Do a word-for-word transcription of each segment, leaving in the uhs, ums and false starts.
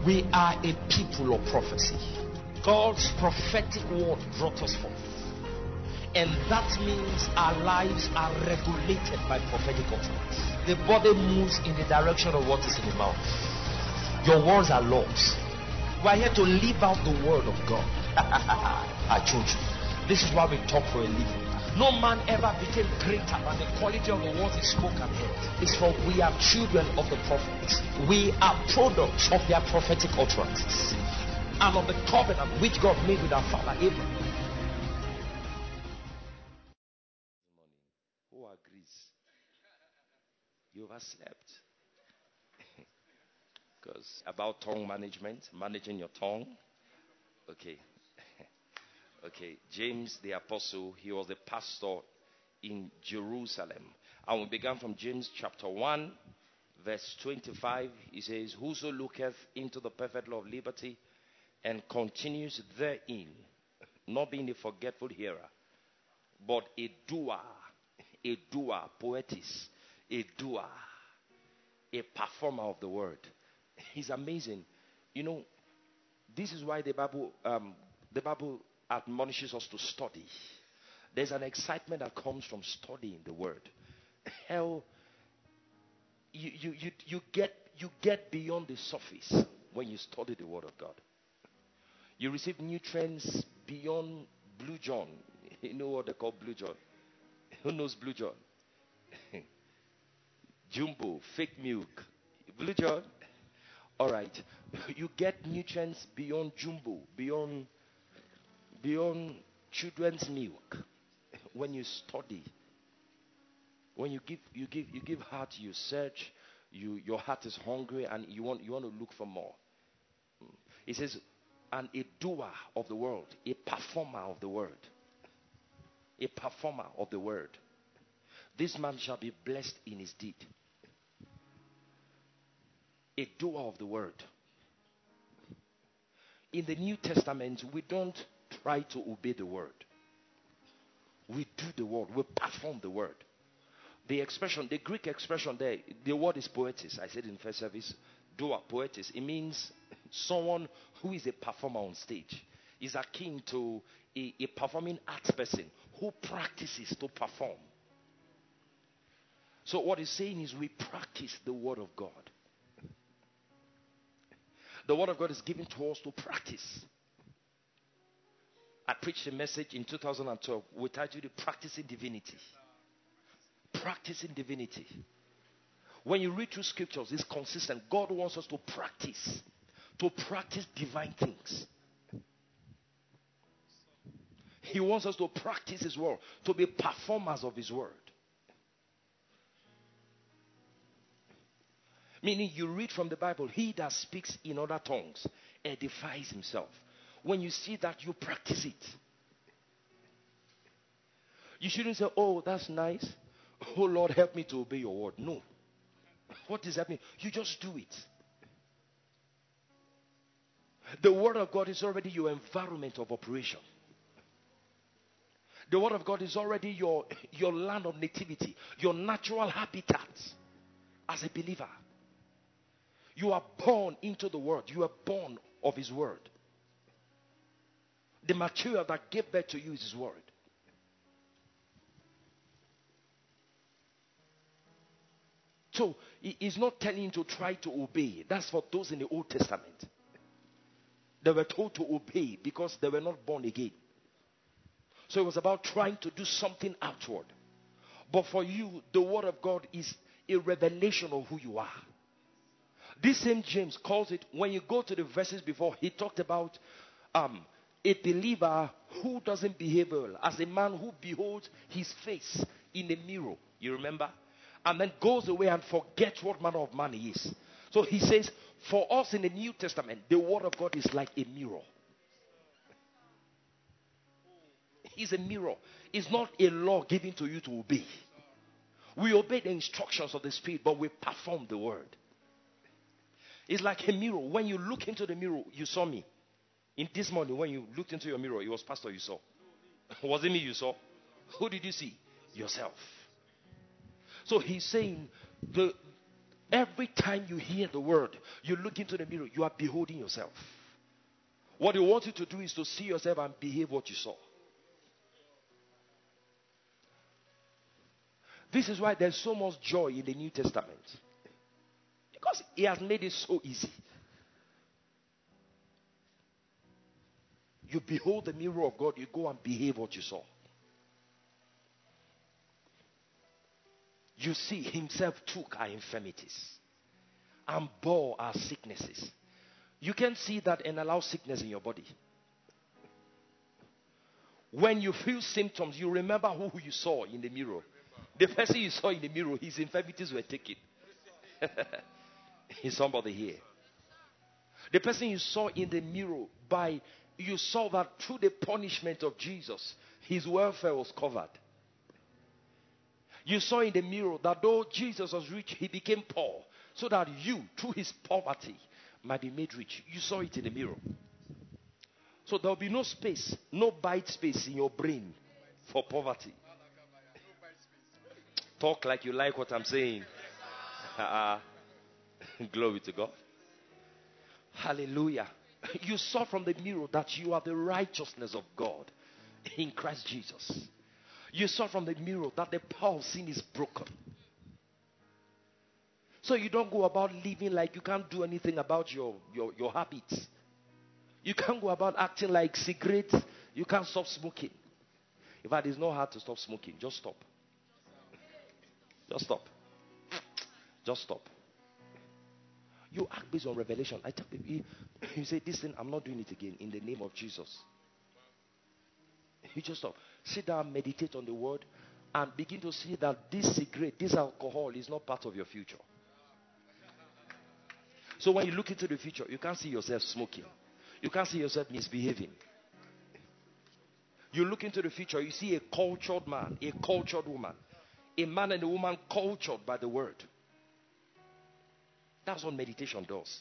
We are a people of prophecy. God's prophetic word brought us forth. And that means our lives are regulated by prophetic utterance. The body moves in the direction of what is in the mouth. Your words are laws. We are here to live out the word of God. I told you. This is why we talk for a living. No man ever became greater than the quality of the words he spoke and heard. It's for we are children of the prophets. We are products of their prophetic utterances and of the covenant which God made with our father Abraham. Who agrees? You overslept. Because about tongue management, managing your tongue. Okay. Okay. James the apostle, he was the pastor in Jerusalem. And we began from James chapter one, verse twenty-five. He says, whoso looketh into the perfect law of liberty and continues therein, not being a forgetful hearer, but a doer, a doer, poetis, a doer, a performer of the word. He's amazing. You know, this is why the Bible, um, the Bible admonishes us to study. There's an excitement that comes from studying the word. Hell, you, you, you, you, get, you get beyond the surface when you study the word of God. You receive nutrients beyond Blue John. You know what they call Blue John? Who knows Blue John? Jumbo, fake milk. Blue John? All right. You get nutrients beyond Jumbo, beyond beyond children's milk. When you study, when you give you give you give heart, you search, you your heart is hungry and you want you want to look for more. It says, and a doer of the word, a performer of the word. A performer of the word. This man shall be blessed in his deed. A doer of the word. In the New Testament, we don't try to obey the word. We do the word. We perform the word. The expression, the Greek expression there, the word is poetis. I said in first service, doer, poetis. It means someone who is a performer on stage. Is akin to a, a performing arts person who practices to perform. So what he's saying is we practice the word of God. The word of God is given to us to practice. I preached a message in two thousand twelve. We titled it Practicing Divinity. Practicing divinity. When you read through scriptures, it's consistent. God wants us to practice. To practice divine things. He wants us to practice his word. To be performers of his word. Meaning you read from the Bible, he that speaks in other tongues edifies himself. When you see that, you practice it. You shouldn't say, oh, that's nice. Oh, Lord, help me to obey your word. No. What does that mean? You just do it. The word of God is already your environment of operation. The word of God is already your, your land of nativity, your natural habitat as a believer. You are born into the word. You are born of his word. The material that gave birth to you is his word. So, he is not telling you to try to obey. That's for those in the Old Testament. They were told to obey because they were not born again. So it was about trying to do something outward. But for you, the word of God is a revelation of who you are. This same James calls it, when you go to the verses before, he talked about um, a believer who doesn't behave well, as a man who beholds his face in a mirror. You remember? And then goes away and forgets what manner of man he is. So he says, for us in the New Testament, the word of God is like a mirror. It's a mirror. It's not a law given to you to obey. We obey the instructions of the Spirit, but we perform the word. It's like a mirror. When you look into the mirror, you saw me. In this morning, when you looked into your mirror, it was pastor you saw. Was it me you saw? Who did you see? Yourself. So he's saying the Every time you hear the word, you look into the mirror, you are beholding yourself. What you want you to do is to see yourself and behave what you saw. This is why there's so much joy in the New Testament. Because he has made it so easy. You behold the mirror of God, you go and behave what you saw. You see, himself took our infirmities and bore our sicknesses. You can see that and allow sickness in your body. When you feel symptoms, you remember who you saw in the mirror. The person you saw in the mirror, his infirmities were taken. Is somebody here? The person you saw in the mirror, by you saw that through the punishment of Jesus, his welfare was covered. You saw in the mirror that though Jesus was rich, he became poor, so that you, through his poverty, might be made rich. You saw it in the mirror. So there will be no space, no bite space in your brain for poverty. Talk like you like what I'm saying. Glory to God. Hallelujah. You saw from the mirror that you are the righteousness of God in Christ Jesus. You saw from the mirror that the power of sin is broken. So you don't go about living like you can't do anything about your, your, your habits. You can't go about acting like cigarettes. You can't stop smoking. In fact, it's not hard to stop smoking. Just stop. Just stop. Just stop. You act based on revelation. I tell people, you, you say, this thing, I'm not doing it again in the name of Jesus. You just stop. Sit down, meditate on the word, and begin to see that this cigarette, this alcohol is not part of your future. So when you look into the future, you can't see yourself smoking. You can't see yourself misbehaving. You look into the future, you see a cultured man, a cultured woman. A man and a woman cultured by the word. That's what meditation does.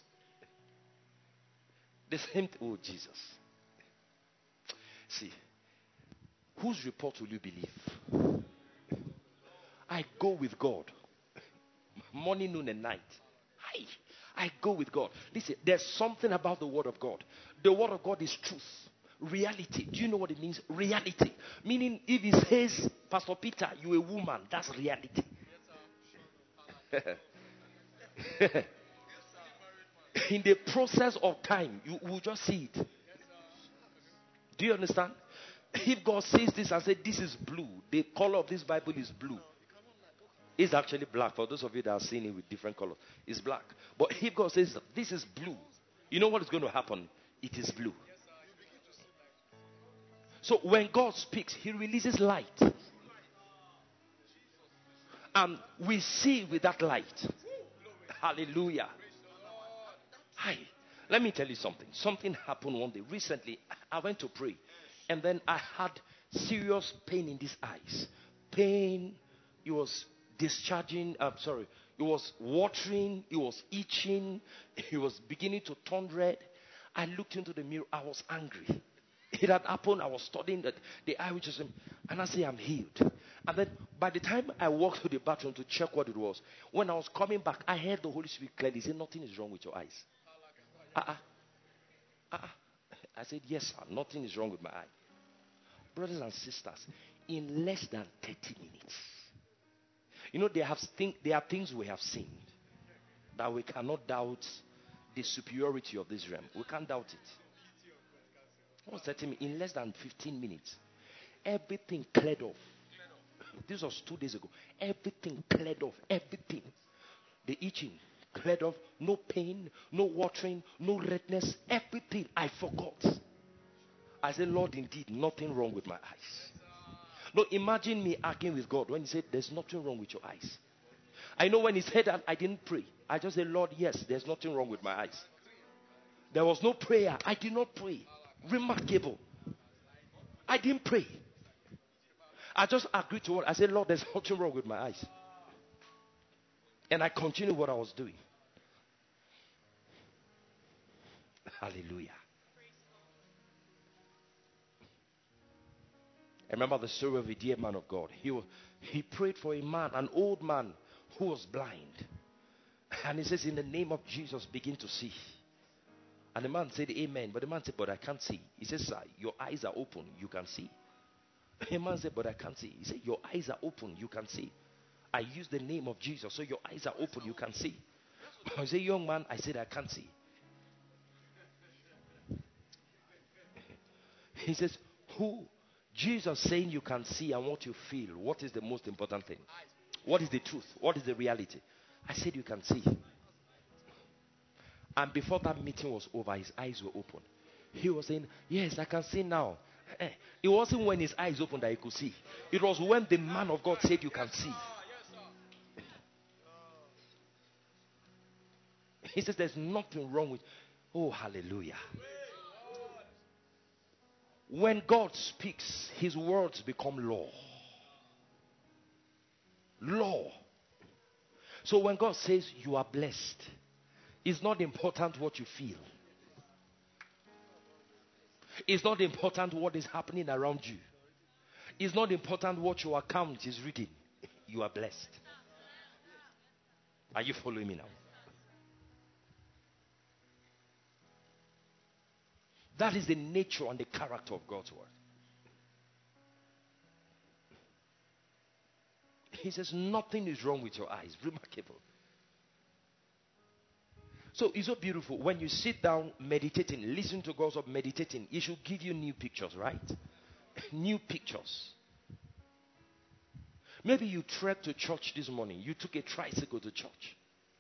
The same, oh Jesus. See, whose report will you believe? I go with God. Morning, noon, and night. I, I go with God. Listen, there's something about the word of God. The word of God is truth. Reality. Do you know what it means? Reality. Meaning, if he says, Pastor Peter, you're a woman, that's reality. In the process of time, you will just see it. Do you understand? If God says this and says this is blue, the color of this Bible is blue. It's actually black. For those of you that are seeing it with different colors, it's black. But if God says this is blue, you know what is going to happen? It is blue. So when God speaks, he releases light. And we see with that light. Hallelujah. Hi. Let me tell you something. Something happened one day. Recently, I went to pray. And then I had serious pain in these eyes. Pain. It was discharging. I'm sorry. It was watering. It was itching. It was beginning to turn red. I looked into the mirror. I was angry. It had happened. I was studying that the eye which is, and I say I'm healed. And then by the time I walked to the bathroom to check what it was, when I was coming back, I heard the Holy Spirit clearly say, nothing is wrong with your eyes. Uh-uh. Uh-uh. I said, yes, sir. Nothing is wrong with my eye. Brothers and sisters, in less than thirty minutes, you know, they have think, there are things we have seen that we cannot doubt the superiority of this realm. We can't doubt it. What was thirty minutes? In less than fifteen minutes, everything cleared off. This was two days ago. Everything cleared off. Everything. The itching cleared off. No pain, no watering, no redness. Everything. I forgot. I said, Lord, indeed, nothing wrong with my eyes. No, imagine me arguing with God when he said, there's nothing wrong with your eyes. I know when he said that, I didn't pray. I just said, Lord, yes, there's nothing wrong with my eyes. There was no prayer. I did not pray. Remarkable. I didn't pray. I just agreed to what I said, Lord, there's nothing wrong with my eyes. And I continued what I was doing. Hallelujah. I remember the story of a dear man of God. He, was, he prayed for a man, an old man who was blind. And he says, in the name of Jesus, begin to see. And the man said, amen. But the man said, but I can't see. He says, sir, your eyes are open. You can see. The man said, but I can't see. He said, your eyes are open. You can see. I use the name of Jesus. So your eyes are open. You can see. I said, young man, I said, I can't see. He says, who? Jesus saying you can see and what you feel. What is the most important thing? What is the truth? What is the reality? I said, you can see. And before that meeting was over, his eyes were open. He was saying, yes, I can see now. It wasn't when his eyes opened that he could see. It was when the man of God said you can see. He says there's nothing wrong with. Oh, hallelujah. When God speaks, his words become law. Law. So when God says you are blessed, it's not important what you feel. It's not important what is happening around you. It's not important what your account is reading. You are blessed. Are you following me now? That is the nature and the character of God's word. He says nothing is wrong with your eyes. Remarkable. So it's so beautiful. When you sit down meditating, listen to God's word, meditating, it should give you new pictures, right? New pictures. Maybe you trekked to church this morning. You took a tricycle to church.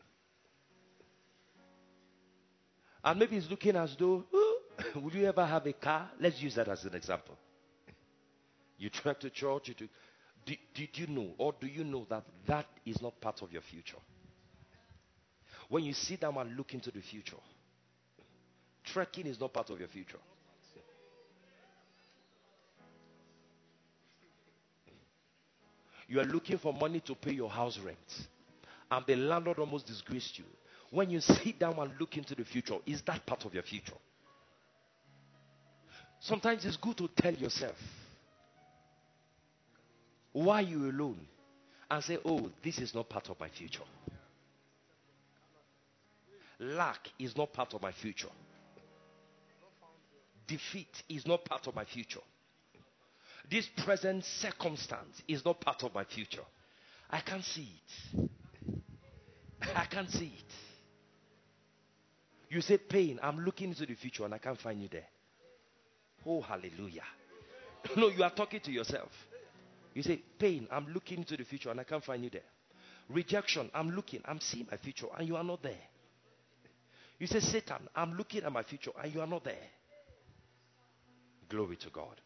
And maybe it's looking as though, oh, would you ever have a car? Let's use that as an example. You trekked to church. You took, did, did you know or do you know that that is not part of your future? When you sit down and look into the future, trekking is not part of your future. You are looking for money to pay your house rent, and the landlord almost disgraced you. When you sit down and look into the future, is that part of your future? Sometimes it's good to tell yourself why you're alone and say, oh, this is not part of my future. Lack is not part of my future. Defeat is not part of my future. This present circumstance is not part of my future. I can't see it. I can't see it. You say pain, I'm looking into the future and I can't find you there. Oh, hallelujah. No, you are talking to yourself. You say pain, I'm looking into the future and I can't find you there. Rejection, I'm looking, I'm seeing my future and you are not there. You say Satan, I'm looking at my future and you are not there. Glory to God.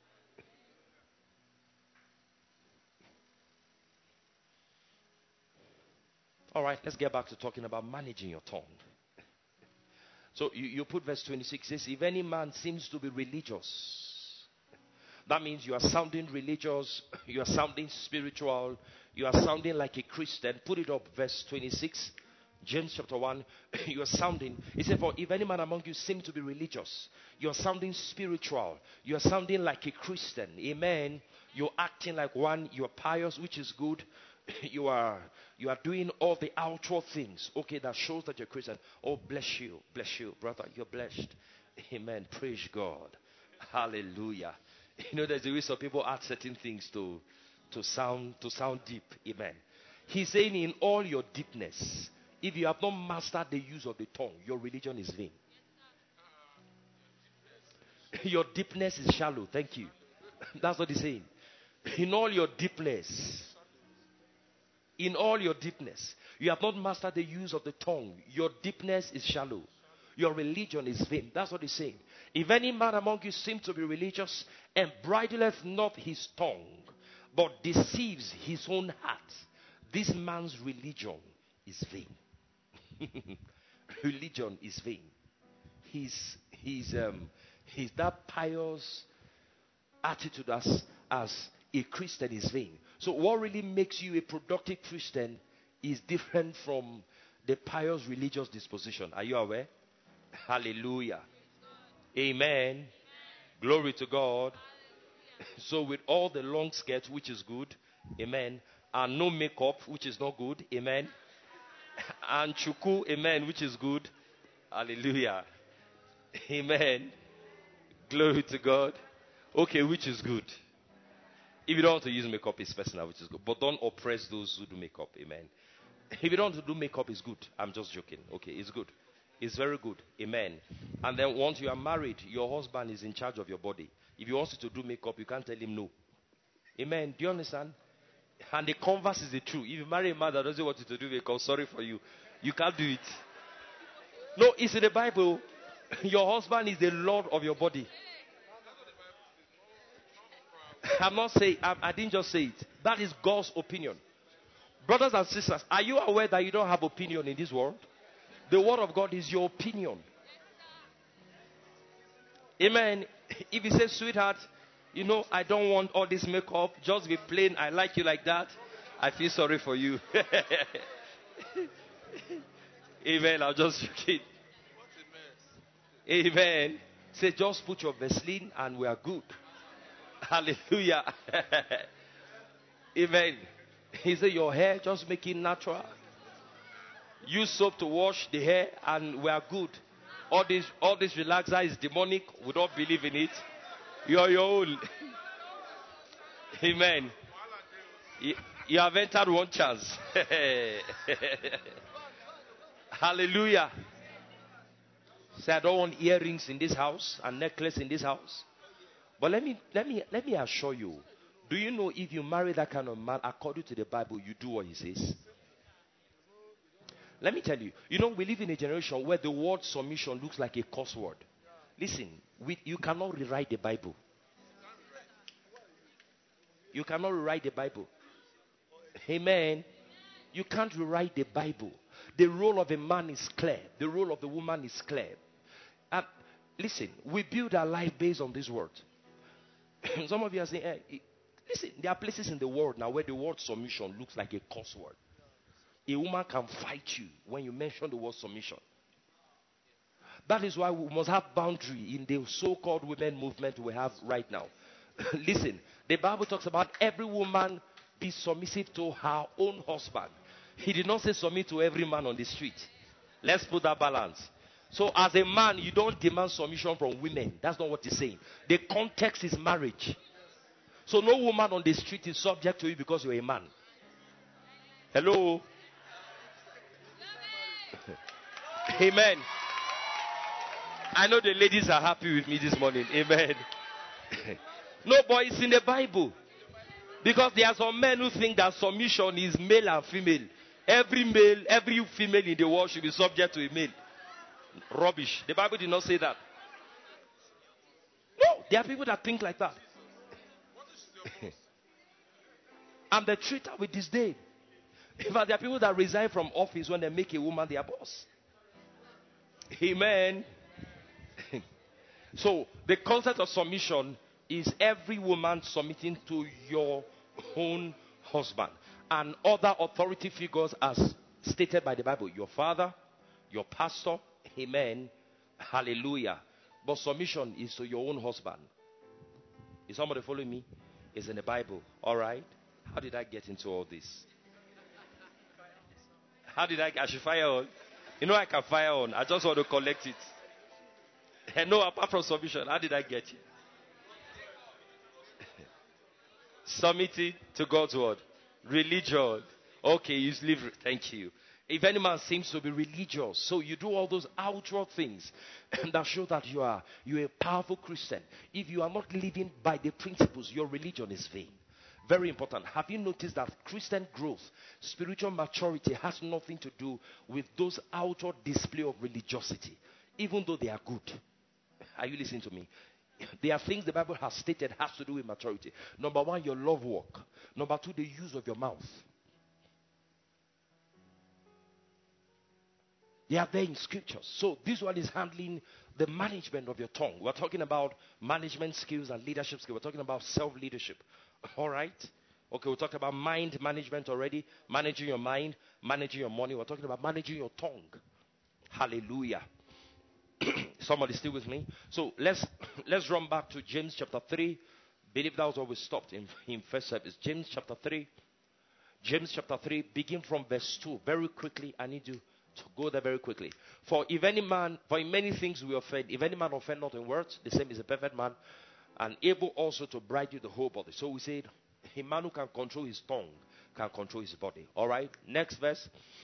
All right, let's get back to talking about managing your tongue. So you, you put verse twenty-six, says, if any man seems to be religious, that means you are sounding religious, you are sounding spiritual, you are sounding like a Christian. Put it up, verse twenty-six, James chapter one, you are sounding, it said, for if any man among you seems to be religious, you are sounding spiritual, you are sounding like a Christian, amen, you're acting like one, you are pious, which is good, you are you are doing all the outward things, okay, that shows that you're Christian. Oh, bless you, bless you, brother, you're blessed, amen, praise God, hallelujah. You know, there's a way some people add certain things to to sound to sound deep, amen. He's saying in all your deepness, if you have not mastered the use of the tongue, your religion is vain. Your deepness is shallow. Thank you. That's what he's saying. In all your deepness, in all your deepness, you have not mastered the use of the tongue. Your deepness is shallow. Your religion is vain. That's what he's saying. If any man among you seem to be religious and bridleth not his tongue, but deceives his own heart, this man's religion is vain. Religion is vain. He's, he's, um, he's that pious attitude as, as a Christian is vain. So what really makes you a productive Christian is different from the pious religious disposition. Are you aware? Hallelujah. Amen. Glory to God. So with all the long skirts, which is good, amen, and no makeup, which is not good, amen, And chuku, amen, which is good. Hallelujah. Amen. Glory to God. Okay, which is good. If you don't want to use makeup, it's personal, which is good. But don't oppress those who do makeup. Amen. If you don't want to do makeup, it's good. I'm just joking. Okay, it's good. It's very good. Amen. And then once you are married, your husband is in charge of your body. If he wants you to do makeup, you can't tell him no. Amen. Do you understand? And the converse is the truth. If you marry a man that doesn't want you to do makeup, sorry for you. You can't do it. No, it's in the Bible. Your husband is the Lord of your body. I'm not saying, I, I didn't just say it. That is God's opinion. Brothers and sisters, are you aware that you don't have opinion in this world? The word of God is your opinion. Amen. If you say, sweetheart, you know, I don't want all this makeup, just be plain, I like you like that, I feel sorry for you. Amen. I'll just joking. Amen. Say, just put your Vaseline and we are good. Hallelujah. Amen. He said, your hair, just make it natural. Use soap to wash the hair and we are good. All this, all this relaxer is demonic. We don't believe in it. You are your own. Amen. You, you have entered one chance. Hallelujah. Say, I don't want earrings in this house and necklace in this house. But let me let me let me assure you. Do you know if you marry that kind of man, according to the Bible, you do what he says? Let me tell you. You know, we live in a generation where the word submission looks like a curse word. Listen, we, you cannot rewrite the Bible. You cannot rewrite the Bible. Amen. You can't rewrite the Bible. The role of a man is clear. The role of the woman is clear. And listen, we build our life based on this word. Some of you are saying, hey, listen, there are places in the world now where the word submission looks like a curse word. A woman can fight you when you mention the word submission. That is why we must have boundary in the so-called women movement we have right now. Listen, the Bible talks about every woman be submissive to her own husband. He did not say submit to every man on the street. Let's put that balance. So as a man, you don't demand submission from women. That's not what he's saying. The context is marriage. So no woman on the street is subject to you because you're a man. Hello? Amen. I know the ladies are happy with me this morning. Amen. No, but it's in the Bible. Because there are some men who think that submission is male and female. Every male, every female in the world should be subject to a male. Rubbish. The Bible did not say that. No, there are people that think like that. And they treat her with disdain. In fact, there are people that resign from office when they make a woman their boss. Amen. So, the concept of submission is every woman submitting to your own husband. And other authority figures as stated by the Bible. Your father, your pastor. Amen. Hallelujah. But submission is to your own husband. Is somebody following me? It's in the Bible. Alright. How did I get into all this? How did I, I should fire on? You know I can fire on. I just want to collect it. And no, apart from submission, how did I get here? Submitting to God's word. Religion. Okay, you live. Thank you. If any man seems to be religious, so you do all those outward things that show that you are you're a powerful Christian. If you are not living by the principles, your religion is vain. Very important. Have you noticed that Christian growth, spiritual maturity has nothing to do with those outward display of religiosity, even though they are good? Are you listening to me? There are things the Bible has stated has to do with maturity. Number one, your love walk. Number two, the use of your mouth. They are there in scriptures. So this one is handling the management of your tongue. We're talking about management skills and leadership skills. We're talking about self-leadership. All right? Okay, we talked about mind management already. Managing your mind, managing your money. We're talking about managing your tongue. Hallelujah. Somebody still with me? So let's let's run back to James chapter three. I believe that was where we stopped in, in first service. James chapter three. James chapter three, begin from verse two. Very quickly, I need you to go there very quickly. For if any man, for in many things we offend, if any man offend not in words, the same is a perfect man, and able also to bridle the whole body. So we said, a man who can control his tongue can control his body. All right, next verse.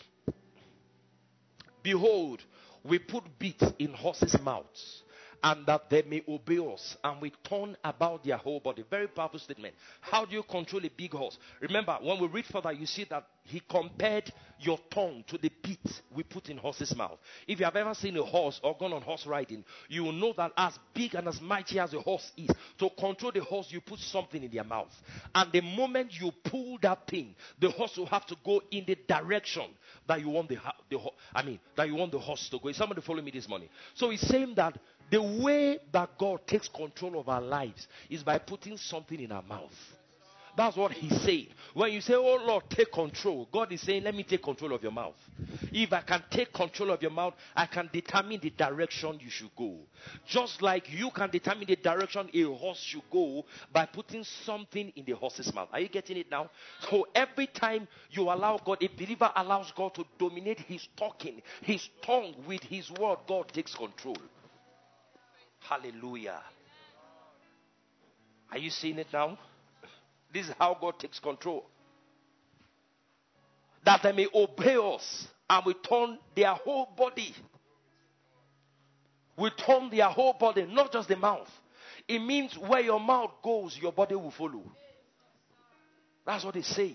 Behold, we put bits in horses' mouths, and that they may obey us, and we turn about their whole body. Very powerful statement. How do you control a big horse? Remember, when we read further, you see that he compared your tongue to the bit we put in horse's mouth. If you have ever seen a horse or gone on horse riding, you will know that as big and as mighty as a horse is, to control the horse, you put something in their mouth. And the moment you pull that thing, the horse will have to go in the direction that you want the, the I mean, that you want the horse to go. Is somebody follow me this morning? So he's saying that the way that God takes control of our lives is by putting something in our mouth. That's what he's saying. When you say, oh Lord, take control, God is saying, let me take control of your mouth. If I can take control of your mouth, I can determine the direction you should go. Just like you can determine the direction a horse should go by putting something in the horse's mouth. Are you getting it now? So every time you allow God, a believer allows God to dominate his talking, his tongue with his word, God takes control. Hallelujah. Are you seeing it now? This is how God takes control. That they may obey us, and we turn their whole body. We turn their whole body, not just the mouth. It means where your mouth goes, your body will follow. That's what they say.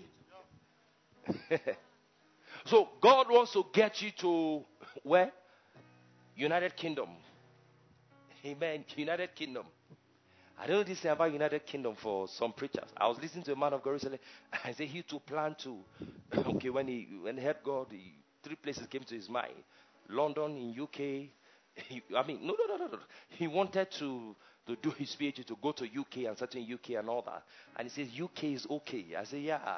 So God wants to get you to where? United Kingdom. Amen. United Kingdom. I don't know this thing about United Kingdom for some preachers. I was listening to a man of God recently. I said he too planned to. Okay, when he when he heard God, he, three places came to his mind: London, in U K. He, I mean, no, no, no, no, no. He wanted to to do his PhD, to go to U K and settle in U K and all that. And he says U K is okay. I say yeah.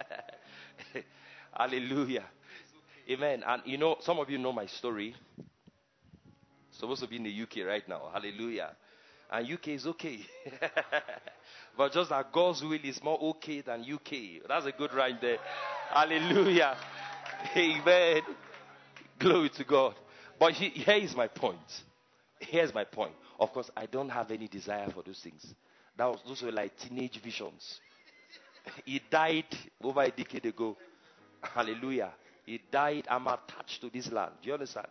Hallelujah. Amen. And you know, some of you know my story. Supposed to be in the U K right now. Hallelujah. And U K is okay. But just that God's will is more okay than U K. That's a good rhyme there. Hallelujah. Amen. Glory to God. But he, here is my point. Here's my point. Of course, I don't have any desire for those things. That was, those were like teenage visions. He died over a decade ago. Hallelujah. He died. I'm attached to this land. Do you understand?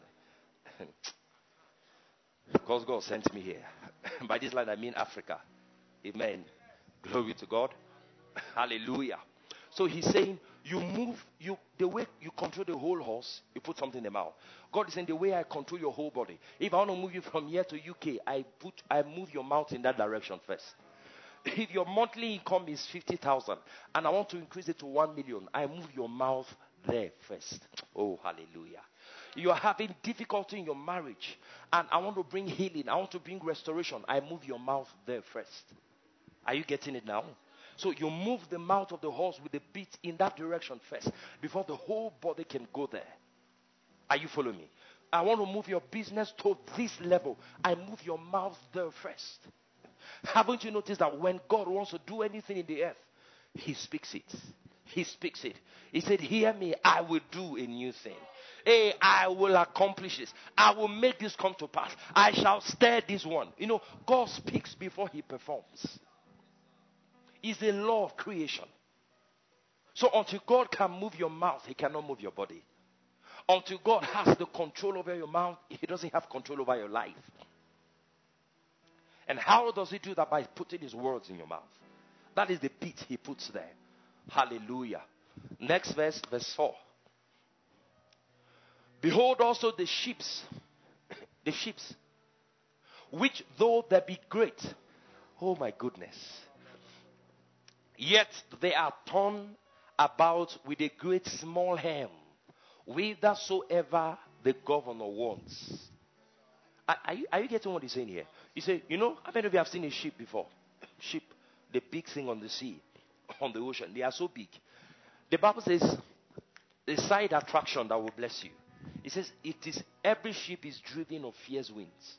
Because God sent me here. By this land, I mean Africa. Amen. Glory to God. Hallelujah. So he's saying, you move, you the way you control the whole horse, you put something in the mouth. God is saying, the way I control your whole body. If I want to move you from here to U K, I put, I move your mouth in that direction first. If your monthly income is fifty thousand and I want to increase it to one million, I move your mouth there first. Oh, hallelujah. You are having difficulty in your marriage and I want to bring healing, I want to bring restoration, I move your mouth there first. Are you getting it now? So you move the mouth of the horse with the bit in that direction first before the whole body can go there. Are you following me? I want to move your business to this level. I move your mouth there first. Haven't you noticed that when God wants to do anything in the earth, he speaks it. He speaks it. He said, hear me, I will do a new thing. Hey, I will accomplish this. I will make this come to pass. I shall stir this one. You know, God speaks before he performs. It's a law of creation. So until God can move your mouth, he cannot move your body. Until God has the control over your mouth, he doesn't have control over your life. And how does he do that? By putting his words in your mouth. That is the bit he puts there. Hallelujah. Next verse, verse four. Behold also the ships, the ships, which though they be great, oh my goodness, yet they are torn about with a great small helm, whithersoever the governor wants. Are, are, you, are you getting what he's saying here? He said, you know, how many of you have seen a ship before? Ship, the big thing on the sea, on the ocean. They are so big. The Bible says, the side attraction that will bless you. It says, it is every ship is driven of fierce winds.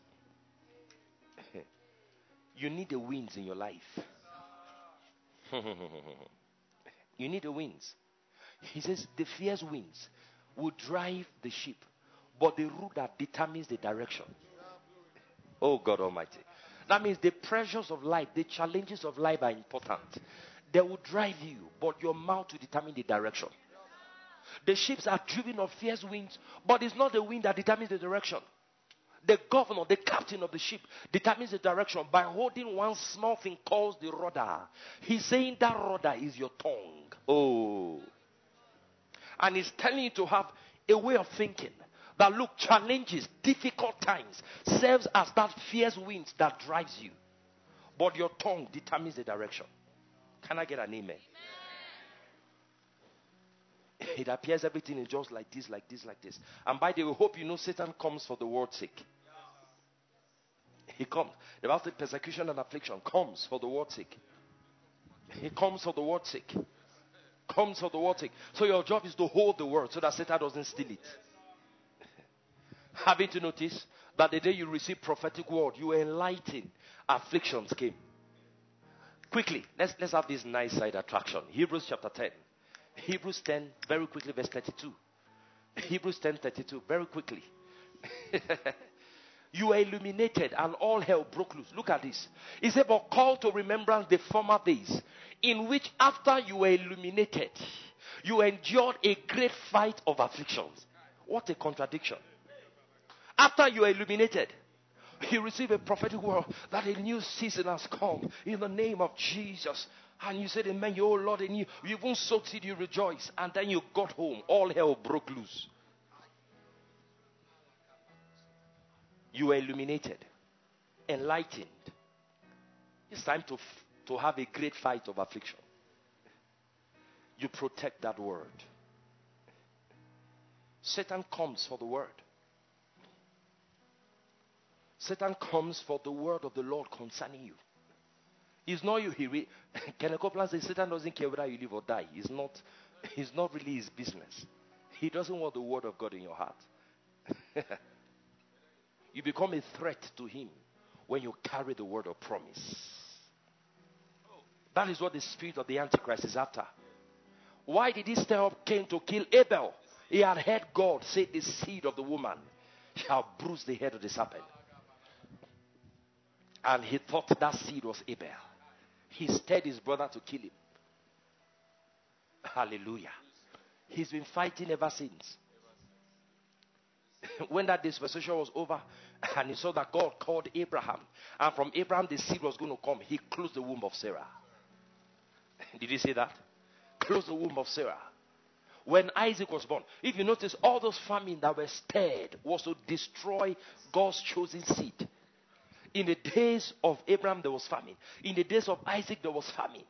You need the winds in your life. You need the winds. He says the fierce winds will drive the ship, but the route that determines the direction. Oh God Almighty. That means the pressures of life, the challenges of life are important. They will drive you, but your mouth will determine the direction. The ships are driven of fierce winds, but it's not the wind that determines the direction. The governor, the captain of the ship, determines the direction by holding one small thing called the rudder. He's saying that rudder is your tongue. Oh. And he's telling you to have a way of thinking that, look, challenges, difficult times serves as that fierce wind that drives you. But your tongue determines the direction. Can I get an amen? It appears everything is just like this, like this, like this. And by the way, hope you know Satan comes for the word's sake. He comes. The Bible says persecution and affliction comes for the word's sake. He comes for the word's sake. Comes for the word's sake. So your job is to hold the word so that Satan doesn't steal it. Haven't you noticed that the day you receive prophetic word, you were enlightened, afflictions came. Quickly, let's let's have this nice side attraction. Hebrews chapter ten. Hebrews ten, very quickly, verse thirty-two. Hebrews ten, thirty-two, very quickly. You were illuminated and all hell broke loose. Look at this. He said, but call to remembrance the former days, in which after you were illuminated, you endured a great fight of afflictions. What a contradiction. After you were illuminated, you receive a prophetic word that a new season has come in the name of Jesus. And you said, amen, you, oh Lord, and you, you even soaked it, you rejoice. And then you got home, all hell broke loose. You were illuminated, enlightened. It's time to, to have a great fight of affliction. You protect that word. Satan comes for the word. Satan comes for the word of the Lord concerning you. It's not you. He re- Kenneth Copeland says Satan doesn't care whether you live or die. It's not, it's not really his business. He doesn't want the word of God in your heart. You become a threat to him when you carry the word of promise. That is what the spirit of the Antichrist is after. Why did he stir up Cain to kill Abel? He had heard God say the seed of the woman shall bruise the head of the serpent. And he thought that seed was Abel. He stirred his brother to kill him. Hallelujah. He's been fighting ever since. When that dispensation was over and he saw that God called Abraham, and from Abraham the seed was going to come, he closed the womb of Sarah. Did you see that? Closed the womb of Sarah. When Isaac was born, if you notice, all those famine that were stirred was to destroy God's chosen seed. In the days of Abraham there was famine. In the days of Isaac there was famine.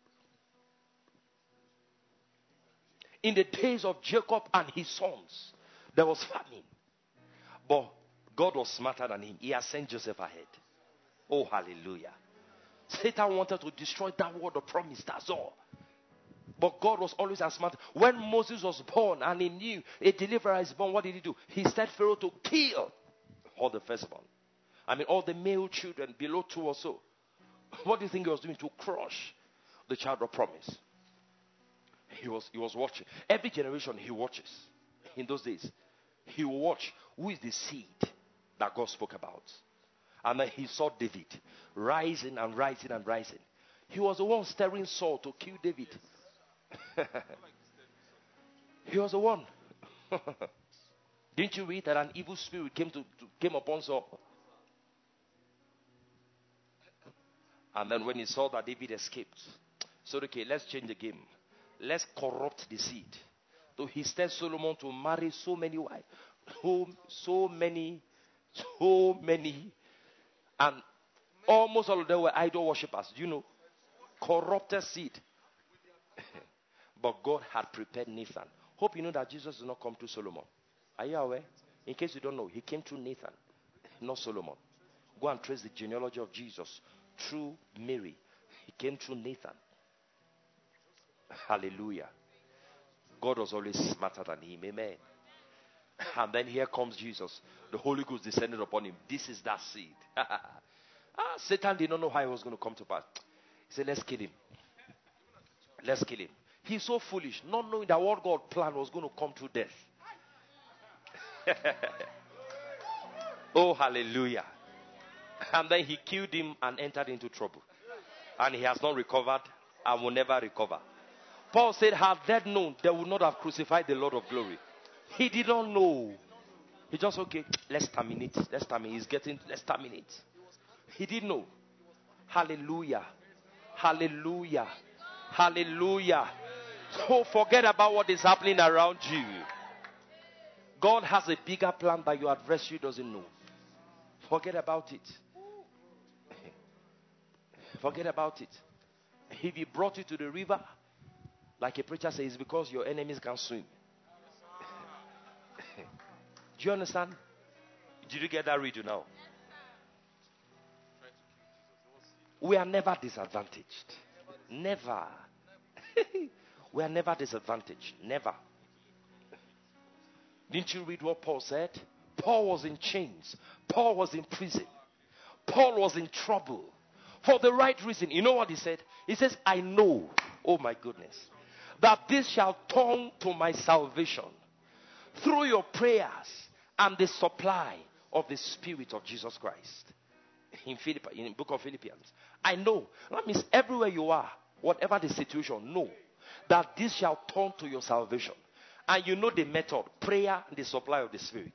In the days of Jacob and his sons there was famine. But God was smarter than him. He has sent Joseph ahead. Oh, hallelujah. Satan wanted to destroy that word of promise. That's all. But God was always as smart. When Moses was born and he knew a deliverer is born, what did he do? He set Pharaoh to kill all the firstborn. I mean, all the male children below two or so. What do you think he was doing? To crush the child of promise. He was, he was watching. Every generation he watches. In those days, he will watch who is the seed that God spoke about. And then he saw David rising and rising and rising. He was the one stirring Saul to kill David. He was the one. Didn't you read that an evil spirit came to, to came upon Saul? And then when he saw that David escaped, so okay, let's change the game. Let's corrupt the seed. So he stirred Solomon to marry so many wives, so, so many, so many, and almost all of them were idol worshippers. Do you know? Corrupted seed. But God had prepared Nathan. Hope you know that Jesus did not come through Solomon. Are you aware? In case you don't know, he came through Nathan, not Solomon. Go and trace the genealogy of Jesus through Mary. He came through Nathan. Hallelujah. God was always smarter than him. Amen. And then here comes Jesus. The Holy Ghost descended upon him. This is that seed. ah, Satan did not know how it was going to come to pass. He said, let's kill him. Let's kill him. He's so foolish, not knowing that what God planned was going to come through death. Oh, hallelujah. And then he killed him and entered into trouble. And he has not recovered and will never recover. Paul said, had they known, they would not have crucified the Lord of glory. He did not know. He just, okay, let's terminate. Let's terminate. He's getting, let's terminate. He didn't know. Hallelujah. Hallelujah. Hallelujah. So forget about what is happening around you. God has a bigger plan that your adversary doesn't know. Forget about it. Forget about it. If he brought you to the river, like a preacher says, it's because your enemies can swim. Do you understand? Did you get that read now? We are never disadvantaged. Never. We are never disadvantaged. Never. Didn't you read what Paul said? Paul was in chains. Paul was in prison. Paul was in trouble. For the right reason. You know what he said? He says, I know, oh my goodness, that this shall turn to my salvation through your prayers and the supply of the Spirit of Jesus Christ. In Philippi, in the book of Philippians. I know. That means everywhere you are, whatever the situation, know that this shall turn to your salvation. And you know the method. Prayer and the supply of the Spirit.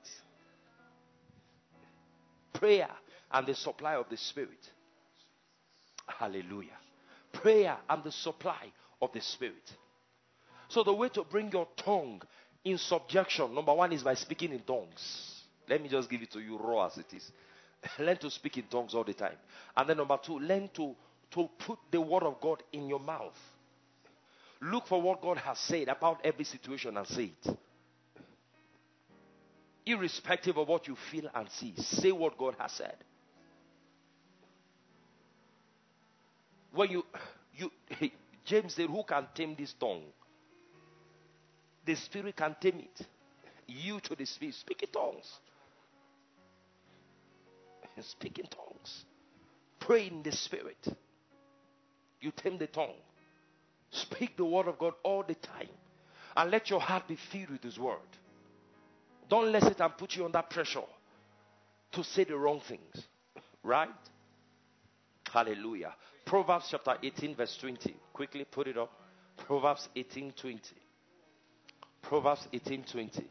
Prayer and the supply of the Spirit. Hallelujah. Prayer and the supply of the Spirit. So the way to bring your tongue in subjection, number one, is by speaking in tongues. Let me just give it to you raw as it is. Learn to speak in tongues all the time. And then number two, learn to, to put the word of God in your mouth. Look for what God has said about every situation and say it. Irrespective of what you feel and see, say what God has said. When you, you, James said, who can tame this tongue? The Spirit can tame it. You to the Spirit, speak in tongues. Speak in tongues. Pray in the Spirit. You tame the tongue. Speak the word of God all the time. And let your heart be filled with His word. Don't let Satan put you under pressure to say the wrong things. Right? Hallelujah. Proverbs chapter eighteen verse twenty. Quickly put it up. Proverbs eighteen twenty. Proverbs eighteen twenty.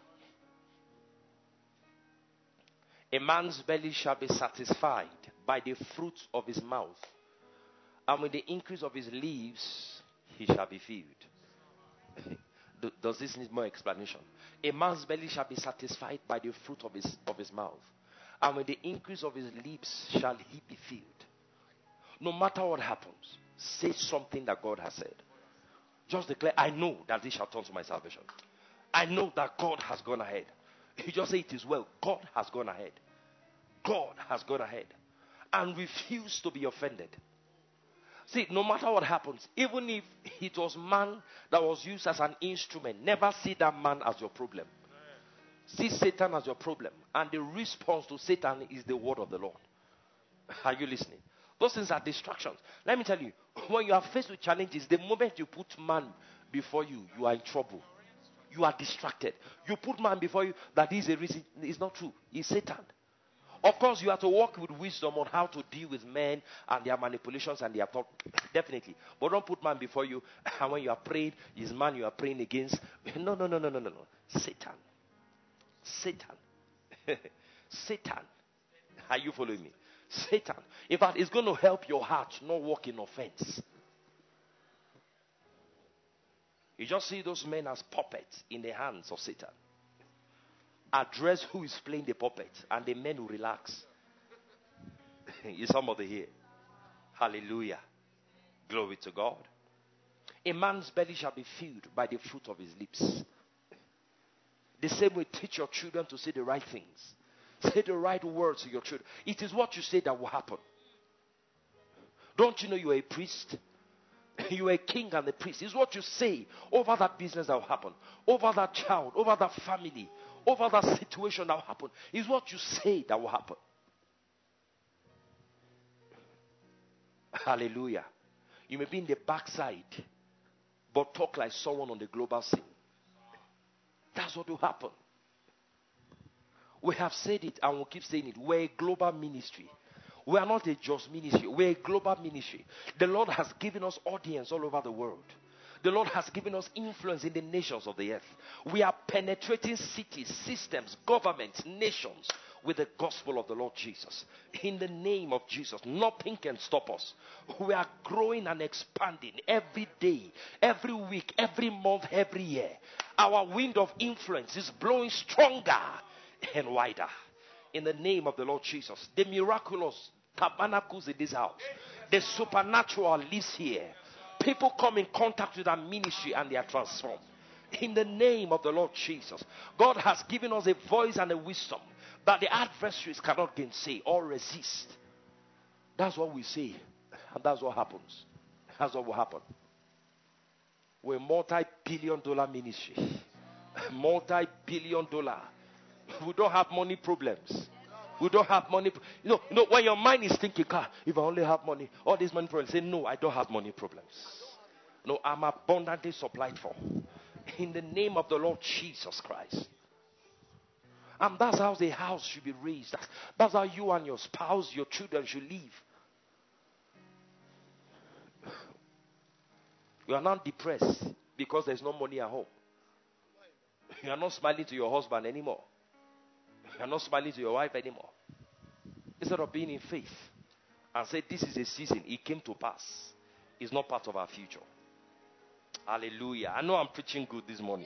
A man's belly shall be satisfied by the fruit of his mouth, and with the increase of his leaves he shall be filled. Does this need more explanation? A man's belly shall be satisfied by the fruit of his of his mouth, and with the increase of his lips shall he be filled. No matter what happens, say something that God has said. Just declare, I know that this shall turn to my salvation. I know that God has gone ahead. You just say it is well. God has gone ahead. God has gone ahead. And refuse to be offended. See, no matter what happens, even if it was man that was used as an instrument, never see that man as your problem. See Satan as your problem. And the response to Satan is the word of the Lord. Are you listening? Those things are distractions. Let me tell you, when you are faced with challenges, the moment you put man before you, you are in trouble. You are distracted. You put man before you, that is a reason. It's not true. It's Satan. Of course, you have to work with wisdom on how to deal with men and their manipulations and their thought. Definitely. But don't put man before you. And when you are praying, is man you are praying against. No, no, no, no, no, no, no. Satan. Satan. Satan. Are you following me? Satan. In fact, it's going to help your heart not walk in offense. You just see those men as puppets in the hands of Satan. Address who is playing the puppet, and the men will relax. Is somebody here? Hallelujah. Glory to God. A man's belly shall be filled by the fruit of his lips. The same way, teach your children to say the right things. Say the right words to your children. It is what you say that will happen. Don't you know you are a priest? You are a king and a priest. It's what you say over that business that will happen. Over that child. Over that family. Over that situation that will happen. It's what you say that will happen. Hallelujah. You may be in the backside but talk like someone on the global scene. That's what will happen. We have said it and we'll keep saying it. We're a global ministry. We are not a just ministry. We're a global ministry. The Lord has given us audience all over the world. The Lord has given us influence in the nations of the earth. We are penetrating cities, systems, governments, nations with the gospel of the Lord Jesus. In the name of Jesus, nothing can stop us. We are growing and expanding every day, every week, every month, every year. Our wind of influence is blowing stronger and wider. In the name of the Lord Jesus, the miraculous tabernacles in this house. The supernatural lives here. People come in contact with our ministry and they are transformed. In the name of the Lord Jesus, God has given us a voice and a wisdom that the adversaries cannot gainsay or resist. That's what we say, and that's what happens. That's what will happen. We're a multi-billion dollar ministry. Multi-billion dollar. We don't have money problems. We don't have money. You know, you know when your mind is thinking, ah, if I only have money, all these money problems. Say, no, I don't have money problems. No, I'm abundantly supplied for. In the name of the Lord Jesus Christ. And that's how the house should be raised. That's, that's how you and your spouse, your children should live. You are not depressed because there's no money at home. You are not smiling to your husband anymore. You are not smiling to your wife anymore. Instead of being in faith and say, this is a season, it came to pass. It's not part of our future. Hallelujah. I know I'm preaching good this morning.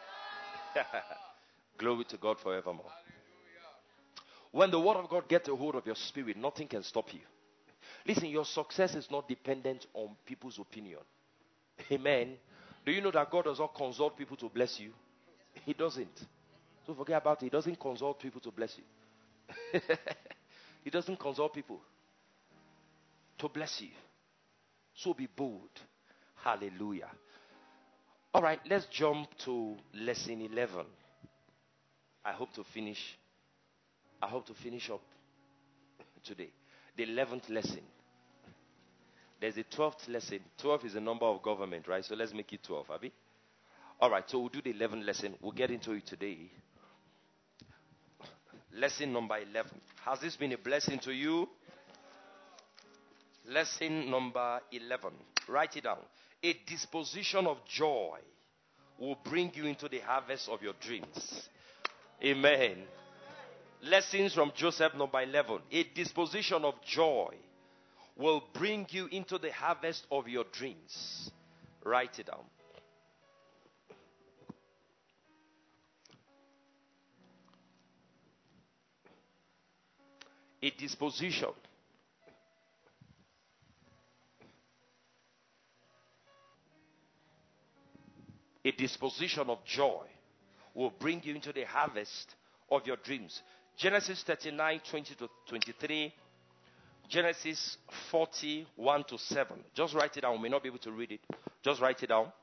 Glory to God forevermore. When the word of God gets a hold of your spirit, nothing can stop you. Listen, your success is not dependent on people's opinion. Amen. Do you know that God does not consult people to bless you? He doesn't. So forget about it. He doesn't consult people to bless you. He doesn't consult people to bless you. So be bold. Hallelujah. All right, let's jump to lesson eleven. I hope to finish. I hope to finish up today. The eleventh lesson. There's a twelfth lesson. twelve is the number of government, right? So let's make it twelve, Abby. All right, so we'll do the eleventh lesson. We'll get into it today. Lesson number eleven. Has this been a blessing to you? Lesson number eleven. Write it down. A disposition of joy will bring you into the harvest of your dreams. Amen. Lessons from Joseph number eleven. A disposition of joy will bring you into the harvest of your dreams. Write it down. A disposition a disposition of joy will bring you into the harvest of your dreams. Genesis thirty-nine, twenty to twenty-three. Genesis forty, one to seven. Just write it down. We may not be able to read it. Just write it down.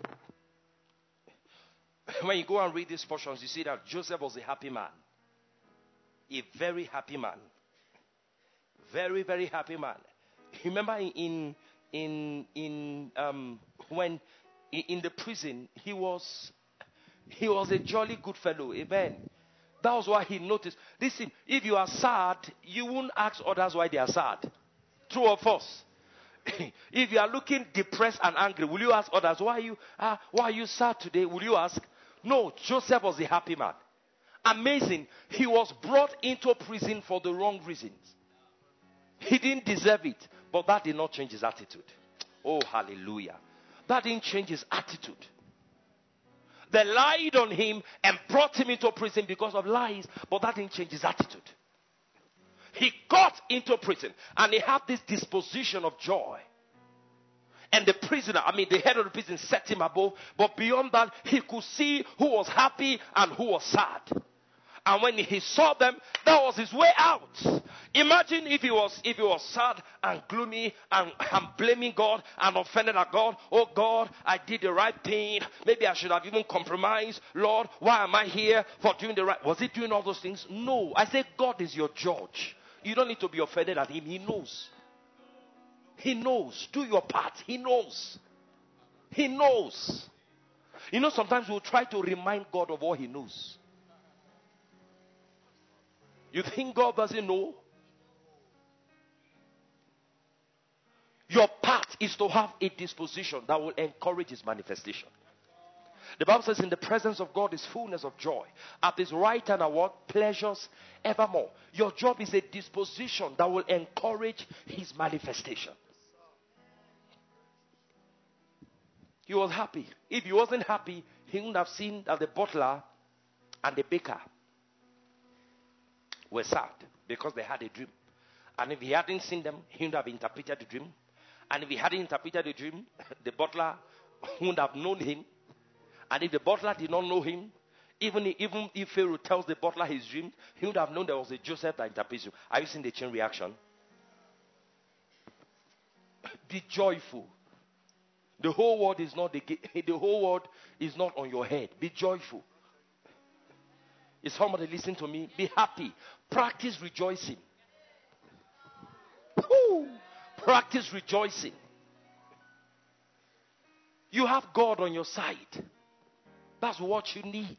When you go and read these portions, you see that Joseph was a happy man. A very happy man. Very, very happy man. Remember in in in um when in the prison he was he was a jolly good fellow. Amen. That was why he noticed. Listen, if you are sad, you won't ask others why they are sad. True or false? If you are looking depressed and angry, will you ask others why are you uh, why are you sad today? Will you ask? No, Joseph was a happy man. Amazing. He was brought into prison for the wrong reasons. He didn't deserve it, but that did not change his attitude. Oh, hallelujah. That didn't change his attitude. They lied on him and brought him into prison because of lies, but that didn't change his attitude. He got into prison and he had this disposition of joy. And the prisoner, I mean the head of the prison set him above, but beyond that, he could see who was happy and who was sad. And when he saw them, that was his way out. Imagine if he was if he was sad and gloomy and, and blaming God and offended at God. Oh God, I did the right thing. Maybe I should have even compromised. Lord, why am I here for doing the right? Was he doing all those things? No. I say God is your judge. You don't need to be offended at him. He knows. He knows. Do your part. He knows. He knows. You know, sometimes we'll try to remind God of what he knows. You think God doesn't know? Your part is to have a disposition that will encourage his manifestation. The Bible says in the presence of God is fullness of joy. At his right hand are what? Pleasures evermore. Your job is a disposition that will encourage his manifestation. He was happy. If he wasn't happy, he wouldn't have seen that the butler and the baker were sad because they had a dream. And if he hadn't seen them, he wouldn't have interpreted the dream. And if he hadn't interpreted the dream, the butler wouldn't have known him. And if the butler did not know him, even if, even if Pharaoh tells the butler his dream, he would have known there was a Joseph that interprets you. Are you seeing the chain reaction? Be joyful. The whole world is not the, the whole world is not on your head. Be joyful. Is somebody listening to me? Be happy. Practice rejoicing. Woo! Practice rejoicing. You have God on your side. That's what you need.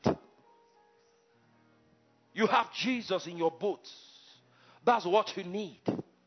You have Jesus in your boat. That's what you need.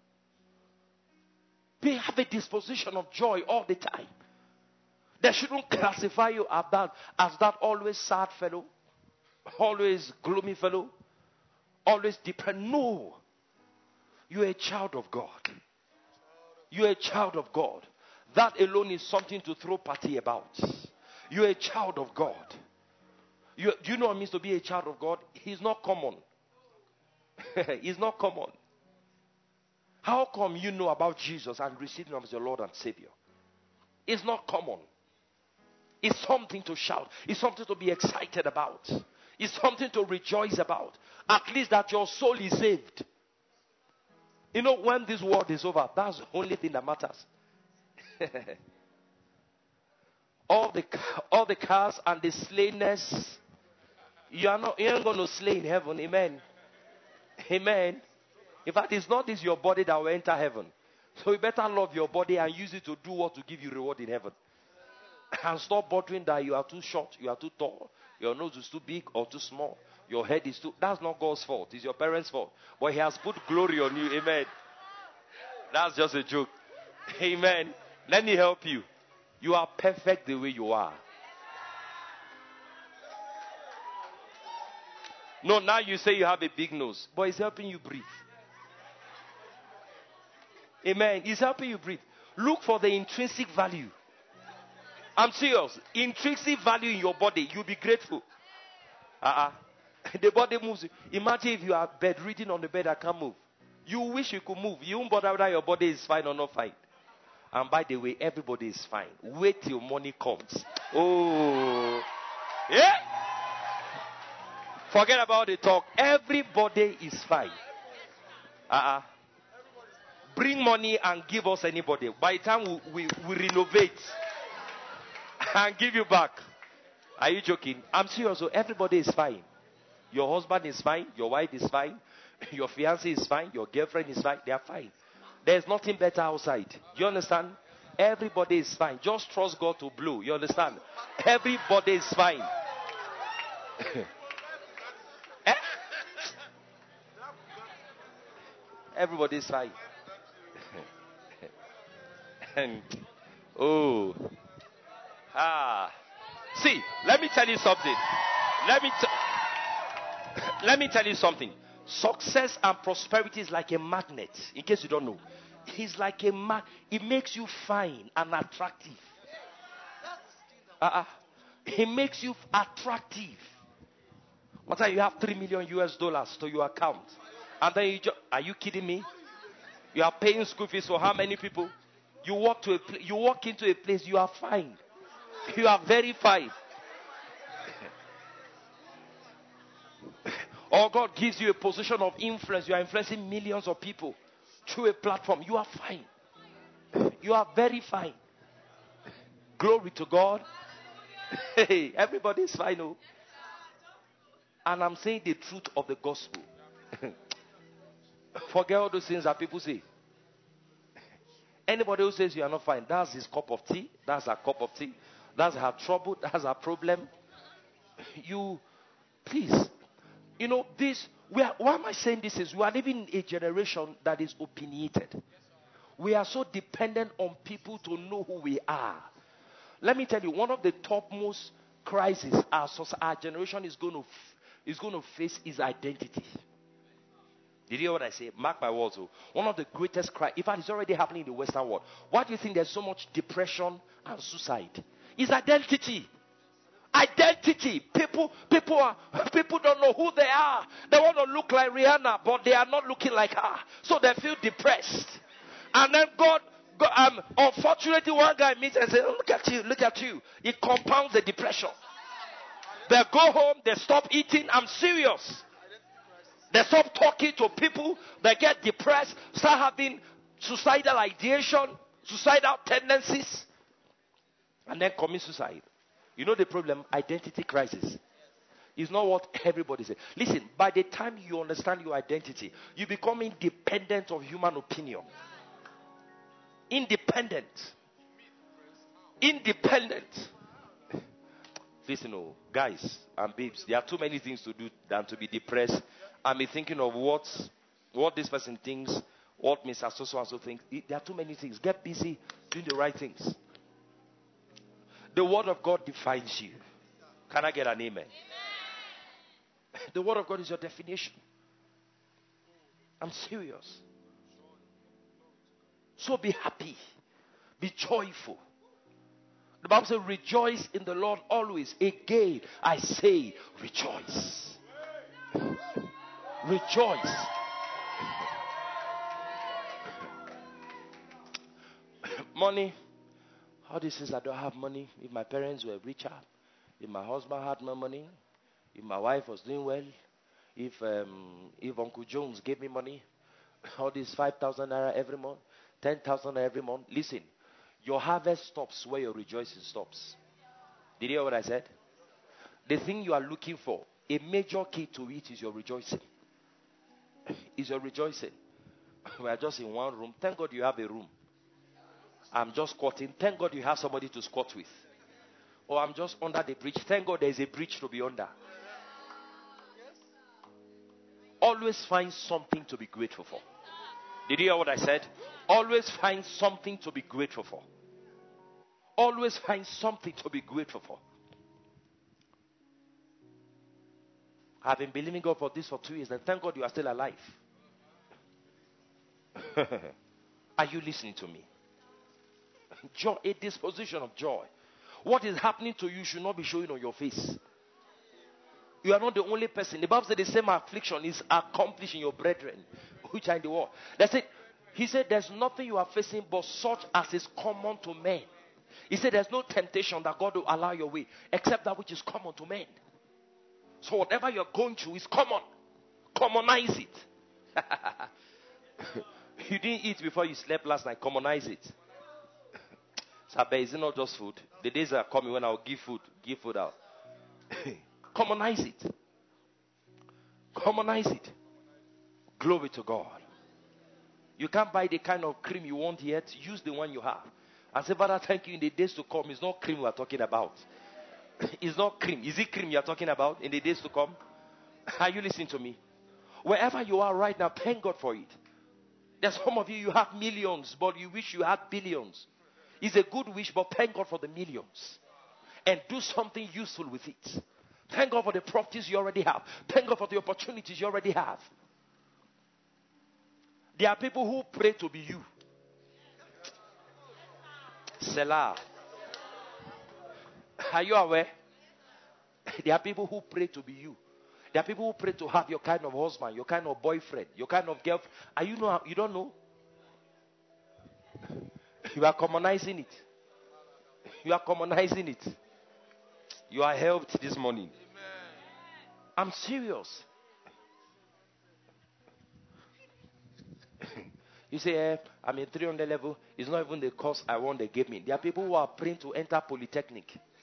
Be have a disposition of joy all the time. They shouldn't classify you as that, as that always sad fellow, always gloomy fellow, always depressed. No. You're a child of God. You're a child of God. That alone is something to throw party about. You're a child of God. You, do you know what it means to be a child of God? He's not common. He's not common. How come you know about Jesus and received him as your Lord and Savior? It's not common. It's something to shout. It's something to be excited about. It's something to rejoice about. At least that your soul is saved. You know, when this world is over, that's the only thing that matters. all the all the cars and the slayness, you are not you ain't going to slay in heaven. Amen. Amen. In fact, it's not this your body that will enter heaven. So you better love your body and use it to do what to give you reward in heaven. And stop bothering that you are too short, you are too tall, your nose is too big or too small, your head is too. That's not God's fault. It's your parents' fault. But he has put glory on you. Amen. That's just a joke. Amen. Let me help you. You are perfect the way you are. No, now you say you have a big nose, but it's helping you breathe. Amen. It's helping you breathe. Look for the intrinsic value. I'm serious. Intrinsic value in your body. You'll be grateful. Uh-uh. The body moves. Imagine if you are bedridden on the bed and can't move. You wish you could move. You won't bother whether your body is fine or not fine. And by the way, everybody is fine. Wait till money comes. Oh. Yeah. Forget about the talk. Everybody is fine. Uh-uh. Bring money and give us anybody. By the time we, we, we renovate and give you back. Are you joking? I'm serious. So everybody is fine. Your husband is fine. Your wife is fine. Your fiancé is fine. Your girlfriend is fine. They are fine. There's nothing better outside. Do you understand? Everybody is fine. Just trust God to blow. You understand? Everybody is fine. Eh? Everybody is fine. And oh, ah, see. Let me tell you something. Let me t- let me tell you something. Success and prosperity is like a magnet. In case you don't know, it's like a mag. It makes you fine and attractive. Uh-uh. It makes you attractive. What time you have three million U S dollars to your account, and then you just, are you kidding me? You are paying school fees for how many people? You walk to a pl- you walk into a place, you are fine. You are very fine. Or God gives you a position of influence. You are influencing millions of people through a platform. You are fine. You are very fine. Glory to God. Hey, everybody is fine. Oh. And I'm saying the truth of the gospel. Forget all those things that people say. Anybody who says you are not fine, that's his cup of tea. That's a cup of tea. That's her trouble. That's her problem. You, please, you know, this, we are, why am I saying this is we are living in a generation that is opinionated. We are so dependent on people to know who we are. Let me tell you, one of the topmost crises our, our generation is going to is going to face is identity. Did you hear what I say? Mark my words. Oh. One of the greatest crises, in fact, it's already happening in the Western world. Why do you think there's so much depression and suicide? It's identity. Identity. People, people are, people don't know who they are. They want to look like Rihanna, but they are not looking like her. So they feel depressed. And then God, God um, unfortunately, one guy meets and says, oh, "Look at you, look at you." It compounds the depression. They go home, they stop eating. I'm serious. They stop talking to people. They get depressed, start having suicidal ideation, suicidal tendencies, and then commit suicide. You know the problem? Identity crisis. It's not what everybody says. Listen, by the time you understand your identity, you become independent of human opinion. Independent. Independent. Listen, oh, guys and babes, there are too many things to do than to be depressed and be thinking of what, what this person thinks, what Mister So and so thinks. There are too many things. Get busy doing the right things. The word of God defines you. Can I get an amen? Amen. The word of God is your definition. I'm serious. So be happy. Be joyful. The Bible says, rejoice in the Lord always. Again, I say, rejoice. Rejoice. Money. All this is I don't have money. If my parents were richer, if my husband had more money, if my wife was doing well, if um, if Uncle Jones gave me money, all this five thousand naira every month, ten thousand naira every month. Listen, your harvest stops where your rejoicing stops. Did you hear what I said? The thing you are looking for, a major key to it is your rejoicing. Is your rejoicing. We are just in one room. Thank God you have a room. I'm just squatting. Thank God you have somebody to squat with. Or I'm just under the bridge. Thank God there is a bridge to be under. Always find something to be grateful for. Did you hear what I said? Always find something to be grateful for. Always find something to be grateful for. I've been believing God for this for two years, and thank God you are still alive. Are you listening to me? Joy, a disposition of joy. What is happening to you should not be showing on your face. You are not the only person. The Bible said the same affliction is accomplished in your brethren, which are in the world. That's it. He said there's nothing you are facing but such as is common to men. He said there's no temptation that God will allow your way except that which is common to men. So whatever you're going through is common. Commonize it. You didn't eat before you slept last night. Commonize it. Sabe, is it not just food? The days are coming when I'll give food. Give food out. Commonize it. Commonize it. Glory to God. You can't buy the kind of cream you want yet. Use the one you have. And say, Father, thank you in the days to come. It's not cream we're talking about. It's not cream. Is it cream you're talking about in the days to come? Are you listening to me? Wherever you are right now, thank God for it. There's some of you, you have millions, but you wish you had billions. It's a good wish, but thank God for the millions. And do something useful with it. Thank God for the properties you already have. Thank God for the opportunities you already have. There are people who pray to be you. Selah. Are you aware? There are people who pray to be you. There are people who pray to have your kind of husband, your kind of boyfriend, your kind of girlfriend. Are you know? You don't know? You are commonizing it. You are commonizing it. You are helped this morning. I'm serious. You say, eh, I'm in three hundred level. It's not even the course I want they gave me. There are people who are praying to enter Polytechnic.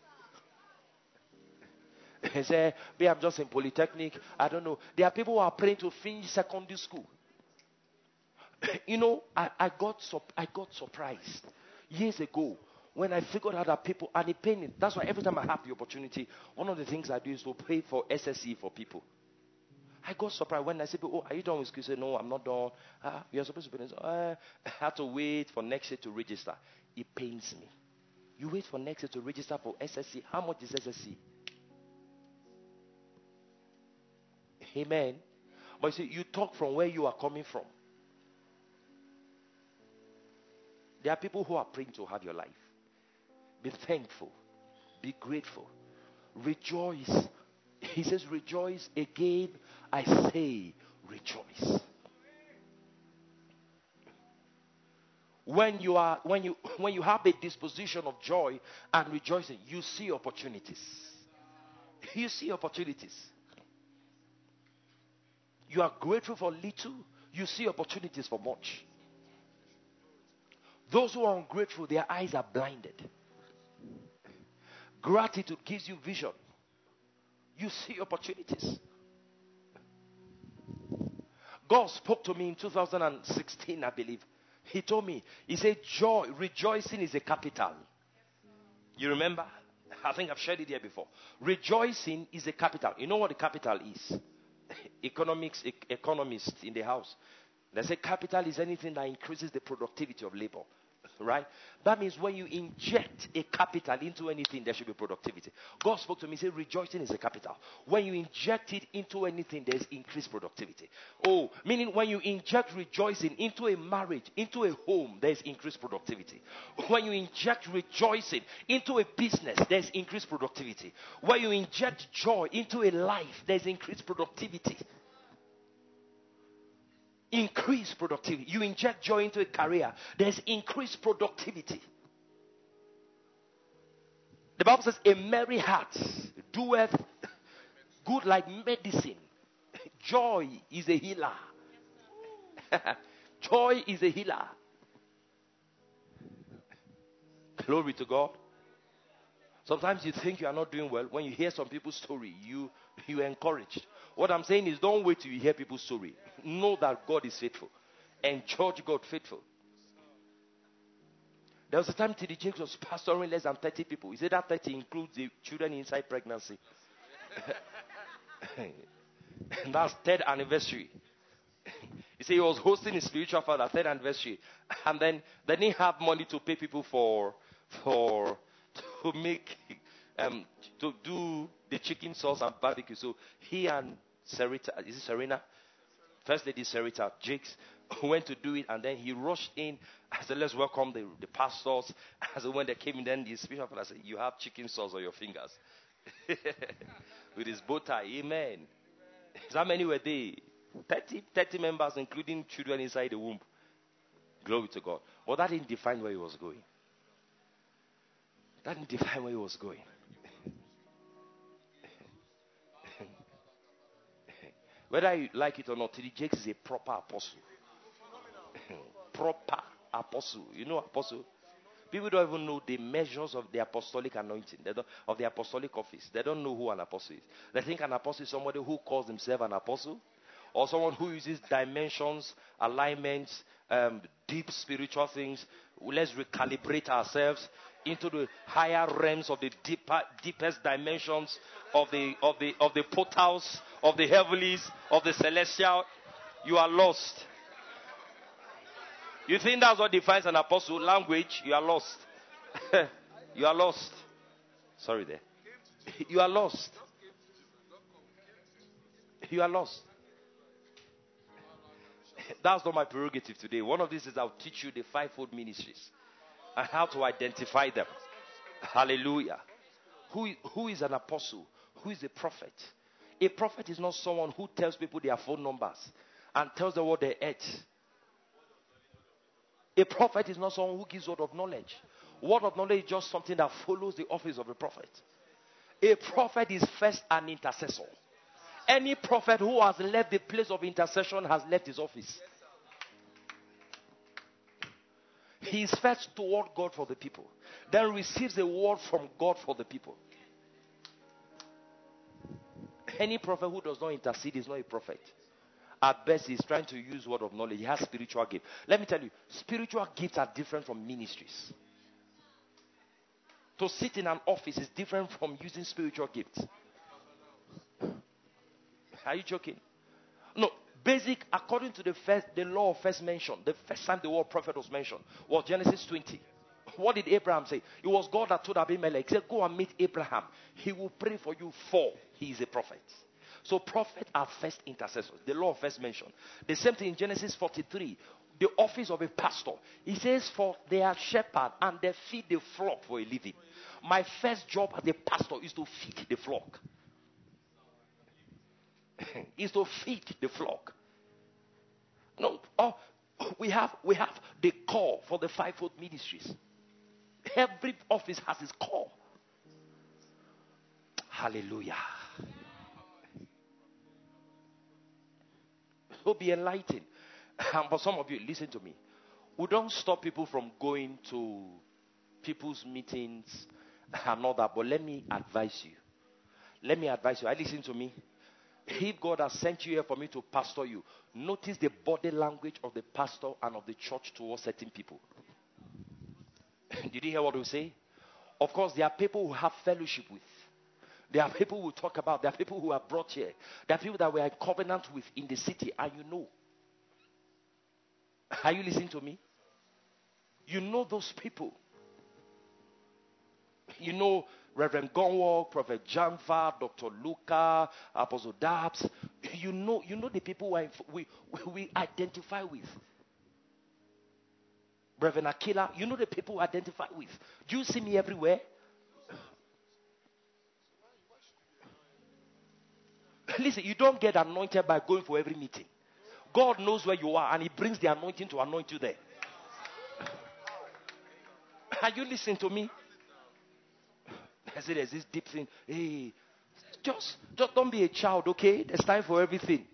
They say, hey, I'm just in Polytechnic. I don't know. There are people who are praying to finish secondary school. You know, I, I got I got surprised years ago When I figured out that people, and it paid me. That's why every time I have the opportunity, one of the things I do is to pay for S S E for people. I got surprised when I said, oh, are you done with school? Say, no, I'm not done. Ah, you're supposed to be done. Uh, I had to wait for next year to register. It pains me. You wait for next year to register for S S E. How much is S S E? Amen. But you see, you talk from where you are coming from. There are people who are praying to have your life. Be thankful. Be grateful. Rejoice. He says, rejoice. Again, I say, rejoice. When you are, when you, when you have a disposition of joy and rejoicing, you see opportunities. You see opportunities. You are grateful for little, you see opportunities for much. Those who are ungrateful, their eyes are blinded. Gratitude gives you vision. You see opportunities. God spoke to me in two thousand sixteen, I believe. He told me, he said, joy, rejoicing is a capital. You remember? I think I've shared it here before. Rejoicing is a capital. You know what the capital is? Economics, e- economists in the house. They say capital is anything that increases the productivity of labor. Right? That means when you inject a capital into anything, there should be productivity. God spoke to me, he said, rejoicing is a capital. When you inject it into anything, there's increased productivity. Oh, meaning when you inject rejoicing into a marriage, into a home, there's increased productivity. When you inject rejoicing into a business, there's increased productivity. When you inject joy into a life, there's increased productivity. Increase productivity. You inject joy into a career, there's increased productivity. The Bible says, a merry heart doeth good like medicine. Joy is a healer. Joy is a healer. Glory to God. Sometimes you think you are not doing well. When you hear some people's story, you you are encouraged. What I'm saying is, don't wait till you hear people's story. Know that God is faithful and judge God faithful. There was a time T D Jakes was pastoring less than thirty people. He said that thirty includes the children inside pregnancy. And that's third anniversary. He said he was hosting his spiritual father third anniversary, and then they didn't have money to pay people for for to make um to do the chicken sauce and barbecue. So he and Sarita, is it Serena? First lady Sarita Jakes went to do it, and then he rushed in. I said, let's welcome the, the pastors. I said, when they came in, then the spiritual father said, you have chicken sauce on your fingers. With his bow tie. Amen. So how many were they? thirty, thirty members, including children inside the womb. Glory to God. But that didn't define where he was going. That didn't define where he was going. Whether you like it or not, T D Jakes is a proper apostle. Proper apostle. You know apostle? People don't even know the measures of the apostolic anointing, they don't, of the apostolic office. They don't know who an apostle is. They think an apostle is somebody who calls himself an apostle, or someone who uses dimensions, alignments, um, deep spiritual things. Let's recalibrate ourselves into the higher realms of the deeper, deepest dimensions of the of the of the portals of the heavenlies, of the celestial. You are lost. You think that's what defines an apostle? Language? You are lost. You are lost. Sorry there. You are lost. You are lost. That's not my prerogative today. One of these is I'll teach you the fivefold ministries and how to identify them. Hallelujah. Who, who is an apostle? Who is a prophet? A prophet is not someone who tells people their phone numbers and tells them what they ate. A prophet is not someone who gives word of knowledge. Word of knowledge is just something that follows the office of a prophet. A prophet is first an intercessor. Any prophet who has left the place of intercession has left his office. He is first toward God for the people, then receives a word from God for the people. Any prophet who does not intercede is not a prophet. At best, he's trying to use word of knowledge. He has spiritual gifts. Let me tell you, spiritual gifts are different from ministries. To sit in an office is different from using spiritual gifts. Are you joking? No, basic, according to the first, the law of first mention, the first time the word prophet was mentioned was Genesis twenty. What did Abraham say? It was God that told Abimelech, he said, go and meet Abraham. He will pray for you, for he is a prophet. So prophets are first intercessors. The law of first mention. The same thing in Genesis forty-three. The office of a pastor. He says, for they are shepherd and they feed the flock for a living. My first job as a pastor is to feed the flock. Is to feed the flock. No, oh, we have we have the call for the fivefold ministries. Every office has its call. Hallelujah. So be enlightened. And for some of you, listen to me. We don't stop people from going to people's meetings and all that. But let me advise you. Let me advise you. I listen to me. If God has sent you here for me to pastor you, notice the body language of the pastor and of the church towards certain people. Did you hear what we say? Of course, there are people who have fellowship with. There are people who talk about. There are people who are brought here. There are people that we are in covenant with in the city, and you know. Are you listening to me? You know those people. You know Reverend Gonwalk, Prophet Janva, Doctor Luca, Apostle Dabbs. You know, you know the people who are, we, we identify with. Reverend Akila, you know the people who identify with. Do you see me everywhere? Listen, you don't get anointed by going for every meeting. God knows where you are and he brings the anointing to anoint you there. Are you listening to me? I said there's this deep thing. Hey, just, just don't be a child, okay? There's time for everything.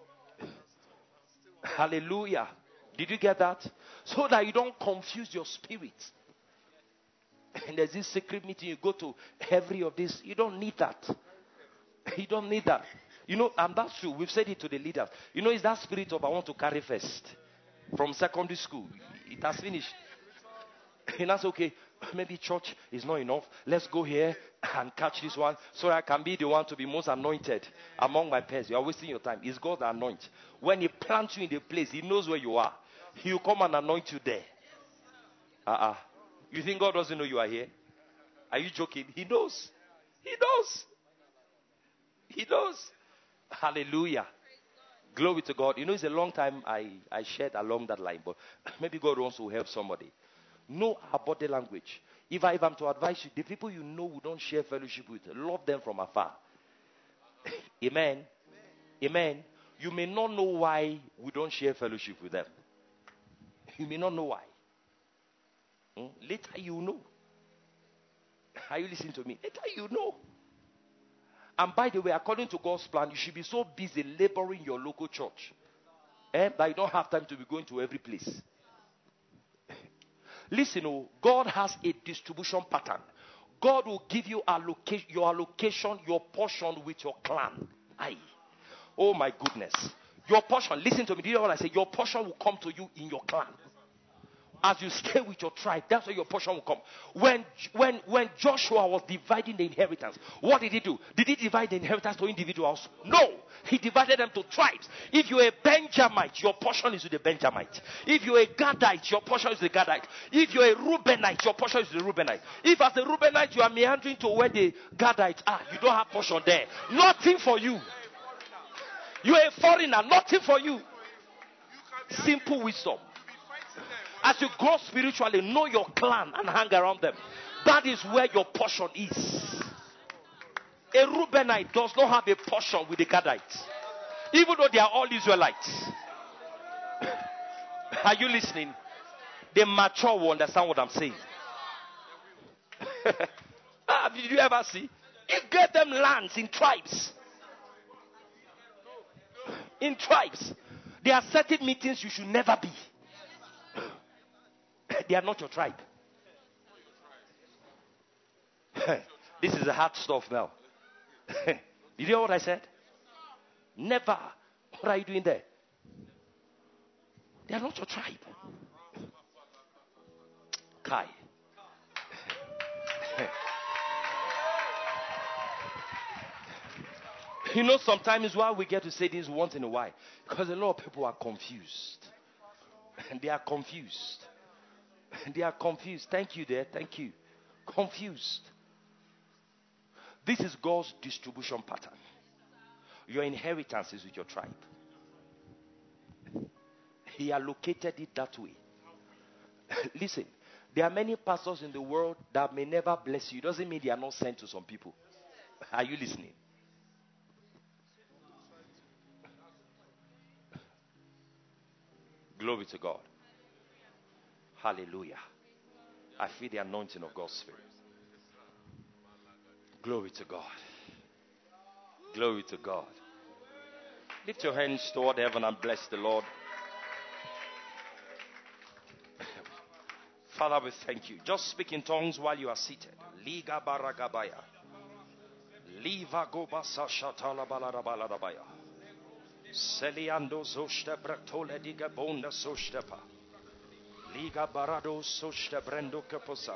Hallelujah. Did you get that? So that you don't confuse your spirit. And there's this secret meeting you go to every of this. You don't need that. You don't need that. You know, and that's true. We've said it to the leaders. You know, it's that spirit of I want to carry first. From secondary school. It has finished. And that's okay. Maybe church is not enough. Let's go here and catch this one so I can be the one to be most anointed among my peers. You are wasting your time. It's God that anoints. When he plants you in the place, he knows where you are. He will come and anoint you there. Uh-uh. You think God doesn't know you are here? Are you joking? He knows. He knows. He knows. Hallelujah. Glory to God. You know, it's a long time I, I shared along that line, but maybe God wants to help somebody. Know our body language. If, I, if I'm to advise you, the people you know who don't share fellowship with, love them from afar. Amen. Amen. You may not know why we don't share fellowship with them. You may not know why. Hmm? Later you know. Are you listening to me? Later you know. And by the way, according to God's plan, you should be so busy laboring your local church eh, that you don't have time to be going to every place. Listen, oh, God has a distribution pattern. God will give you allocation, your allocation, your portion with your clan. Aye. Oh my goodness. Your portion, listen to me. Do you know what I say? Your portion will come to you in your clan. As you stay with your tribe, that's where your portion will come. When, when, when Joshua was dividing the inheritance, what did he do? Did he divide the inheritance to individuals? No. He divided them to tribes. If you're a Benjamite, your portion is with the Benjamite. If you're a Gadite, your portion is with the Gadite. If you're a Reubenite, your portion is with the Reubenite. If as a Reubenite you are meandering to where the Gadites are, you don't have portion there. Nothing for you. You're a foreigner, nothing for you. Simple wisdom. As you grow spiritually, know your clan and hang around them. That is where your portion is. A Reubenite does not have a portion with the Gadites. Even though they are all Israelites. Are you listening? The mature will understand what I'm saying. Ah, did you ever see? You get them lands in tribes. In tribes. There are certain meetings you should never be. They are not your tribe. This is the hard stuff now. Did you hear what I said? Never. What are you doing there? They are not your tribe. Kai. You know, sometimes why we get to say this once in a while, because a lot of people are confused. And they are confused. They are confused. Thank you there. Thank you. Confused. This is God's distribution pattern. Your inheritance is with your tribe. He allocated it that way. Listen, there are many pastors in the world that may never bless you. Doesn't mean they are not sent to some people. Are you listening? Glory to God. Hallelujah. I feel the anointing of God's Spirit. Glory to God. Glory to God. Lift your hands toward heaven and bless the Lord. Father, we thank you. Just speak in tongues while you are seated. Liga baragabaya. Liva gobasa shatala balarabaya. Seliando zoshte bratole diga bonda soshtepa. Liga barado soshte brendo kaposa.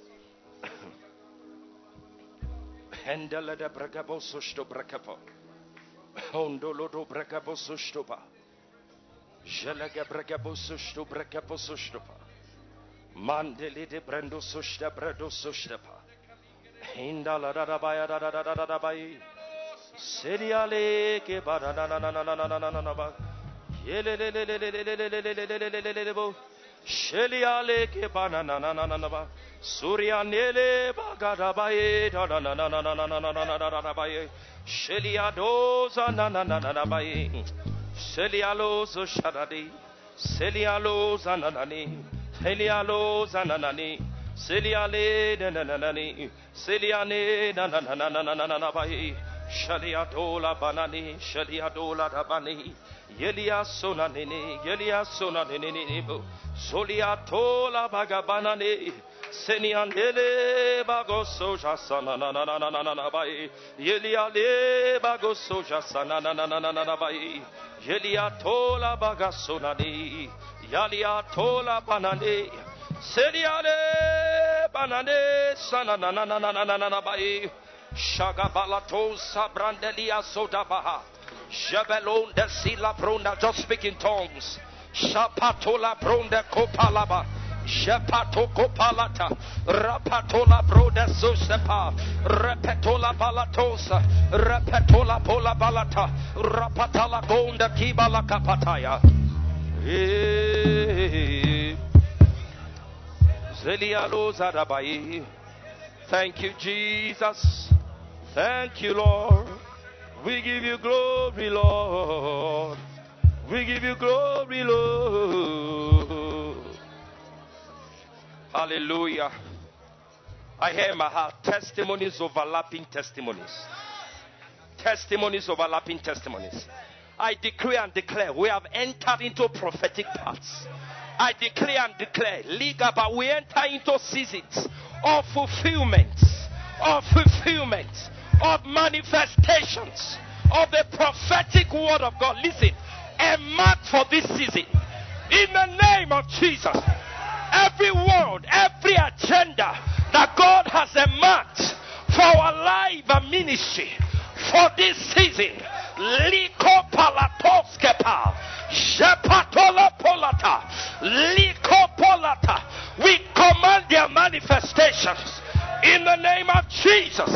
Hendele de bregabo soshto brekepo. Ondolo do bregabo soshtopa. Jelege bregabo soshto brekepo soshtopa. Mandeli de brendo soshte bredo soshtepa. Hindala da baya da da da da da bai. Seriale ke bara na na na na na na na na ba. Yele le le le le le le le le le le le le le bo. Sheliale ke bara na na na na na ba. Surya nele ba ga da ba e da na na na na na na na na na na na ba e. Shelia doza na na na na na ba e. Shelialo so shadadi. Selialo zananani. Helialo zananani. Seliale na na na na ni. Seliane na na na na na na na na ba e. Shaliadola banani, Shaliadola dabani, Yelia sonanini, Yelia sonanini, Soliatola bagabanani, Seniandele bagoso jasana na na na na na na na bai, Yelia le bagoso jasana na na na na na na bai, Yeliatola bagasonani, Yaliatola banani, Seliale banane, sana na na na na na na na bai. Shagabalato sabrandelia sodabaha. Jebelon de sila brunda. Just speak in tongues. Shapatola bronde kopalaba. Jepato kopalata. Rapatola broda sosepa. Repetola balatosa. Repetola pola balata. Rapatala gonda kibala kapataya. Zelialo zadabai. Thank you, Jesus. Thank you, Lord. We give you glory, Lord. We give you glory, Lord. Hallelujah. I hear in my heart testimonies overlapping testimonies. Testimonies overlapping testimonies. I decree and declare we have entered into prophetic paths. I declare and declare, Liga, but we enter into seasons of fulfillment, of fulfillment, of manifestations of the prophetic word of God. Listen, a mark for this season. In the name of Jesus, every word, every agenda that God has earmarked for our life and ministry for this season, Liko palatoskepa, Jepatola polata, Liko polata, we command their manifestations in the name of Jesus.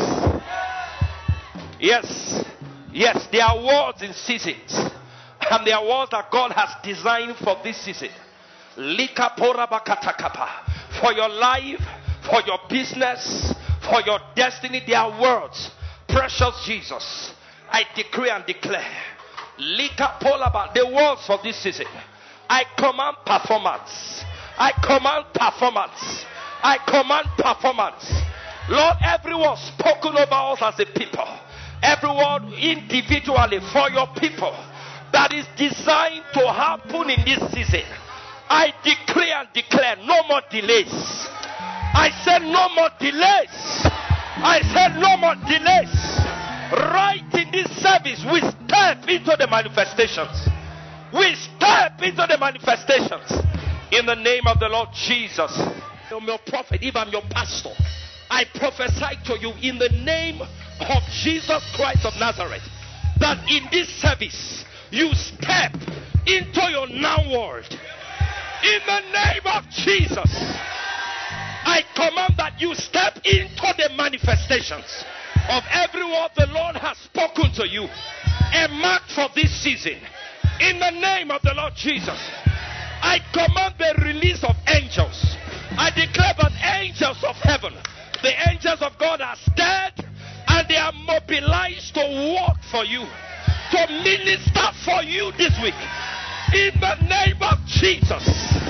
Yes, yes, there are words in seasons, and there are words that God has designed for this season. Lika pora bakatakapa, for your life, for your business, for your destiny, there are words. Precious Jesus, I decree and declare, Lika polaba, the words for this season. I command performance. I command performance. I command performance. Lord, every word spoken over us as a people, every word individually for your people that is designed to happen in this season, I decree and declare no more delays. I said no more delays. I said no more delays. Right in this service, we step into the manifestations. We step into the manifestations in the name of the Lord Jesus. I'm your prophet, if I'm your pastor, I prophesy to you in the name of Jesus Christ of Nazareth that in this service you step into your now world. In the name of Jesus, I command that you step into the manifestations of every word the Lord has spoken to you and marked for this season. In the name of the Lord Jesus, I command the release of angels. I declare that angels of heaven, the angels of God, are stirred and they are mobilized to work for you, to minister for you this week. In the name of Jesus.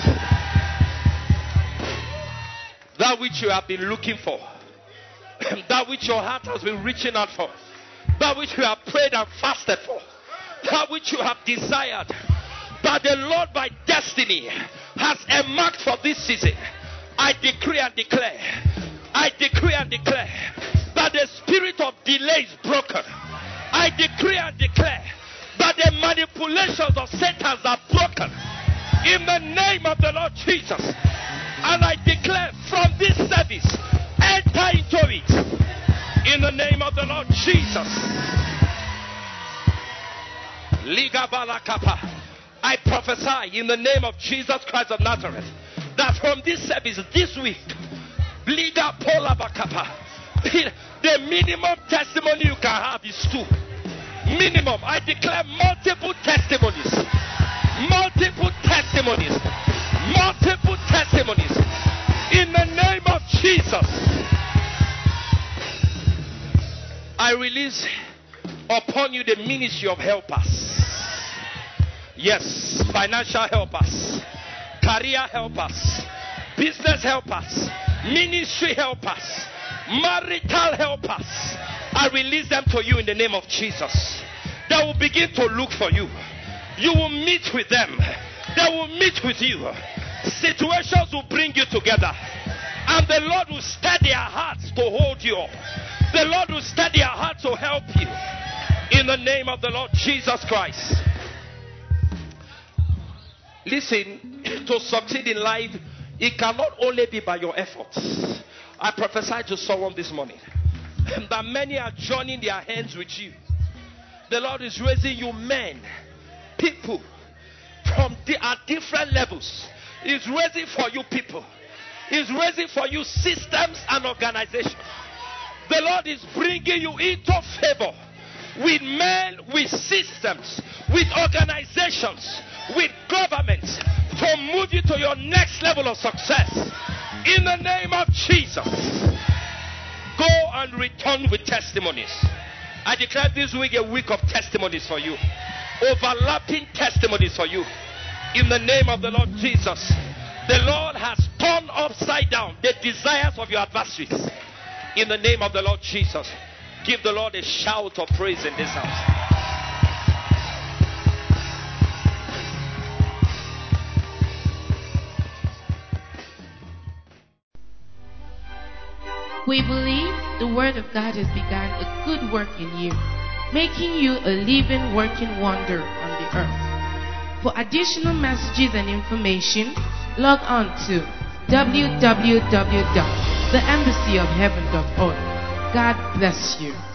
That which you have been looking for, that which your heart has been reaching out for, that which you have prayed and fasted for, that which you have desired, that the Lord by destiny has earmarked for this season, I decree and declare, I decree and declare that the spirit of delay is broken. I decree and declare that the manipulations of Satan are broken in the name of the Lord Jesus. And I declare from this service, enter into it in the name of the Lord Jesus. Liga Balakapa. I prophesy in the name of Jesus Christ of Nazareth that from this service this week, Liga Pola Bakapa, the minimum testimony you can have is two. Minimum. I declare multiple testimonies. Multiple testimonies. Multiple testimonies. In the name of Jesus. I release upon you the ministry of helpers. Yes, financial helpers, career helpers, business helpers, ministry helpers, marital helpers. I release them to you in the name of Jesus. They will begin to look for you. You will meet with them. They will meet with you. Situations will bring you together. And the Lord will stir their hearts to hold you up. The Lord will stir their hearts to help you. In the name of the Lord Jesus Christ. Listen, to succeed in life, it cannot only be by your efforts. I prophesy to someone this morning that many are joining their hands with you. The Lord is raising you men, people from the, at different levels. He's raising for you people. He's raising for you systems and organizations. The Lord is bringing you into favor with men, with systems, with organizations, with governments to move you to your next level of success. In the name of Jesus, go and return with testimonies. I declare this week a week of testimonies for you. Overlapping testimonies for you. In the name of the Lord Jesus. The Lord has turned upside down the desires of your adversaries. In the name of the Lord Jesus. Give the Lord a shout of praise in this house. We believe the Word of God has begun a good work in you, making you a living, working wonder on the earth. For additional messages and information, log on to w w w dot the embassy of heaven dot org. God bless you.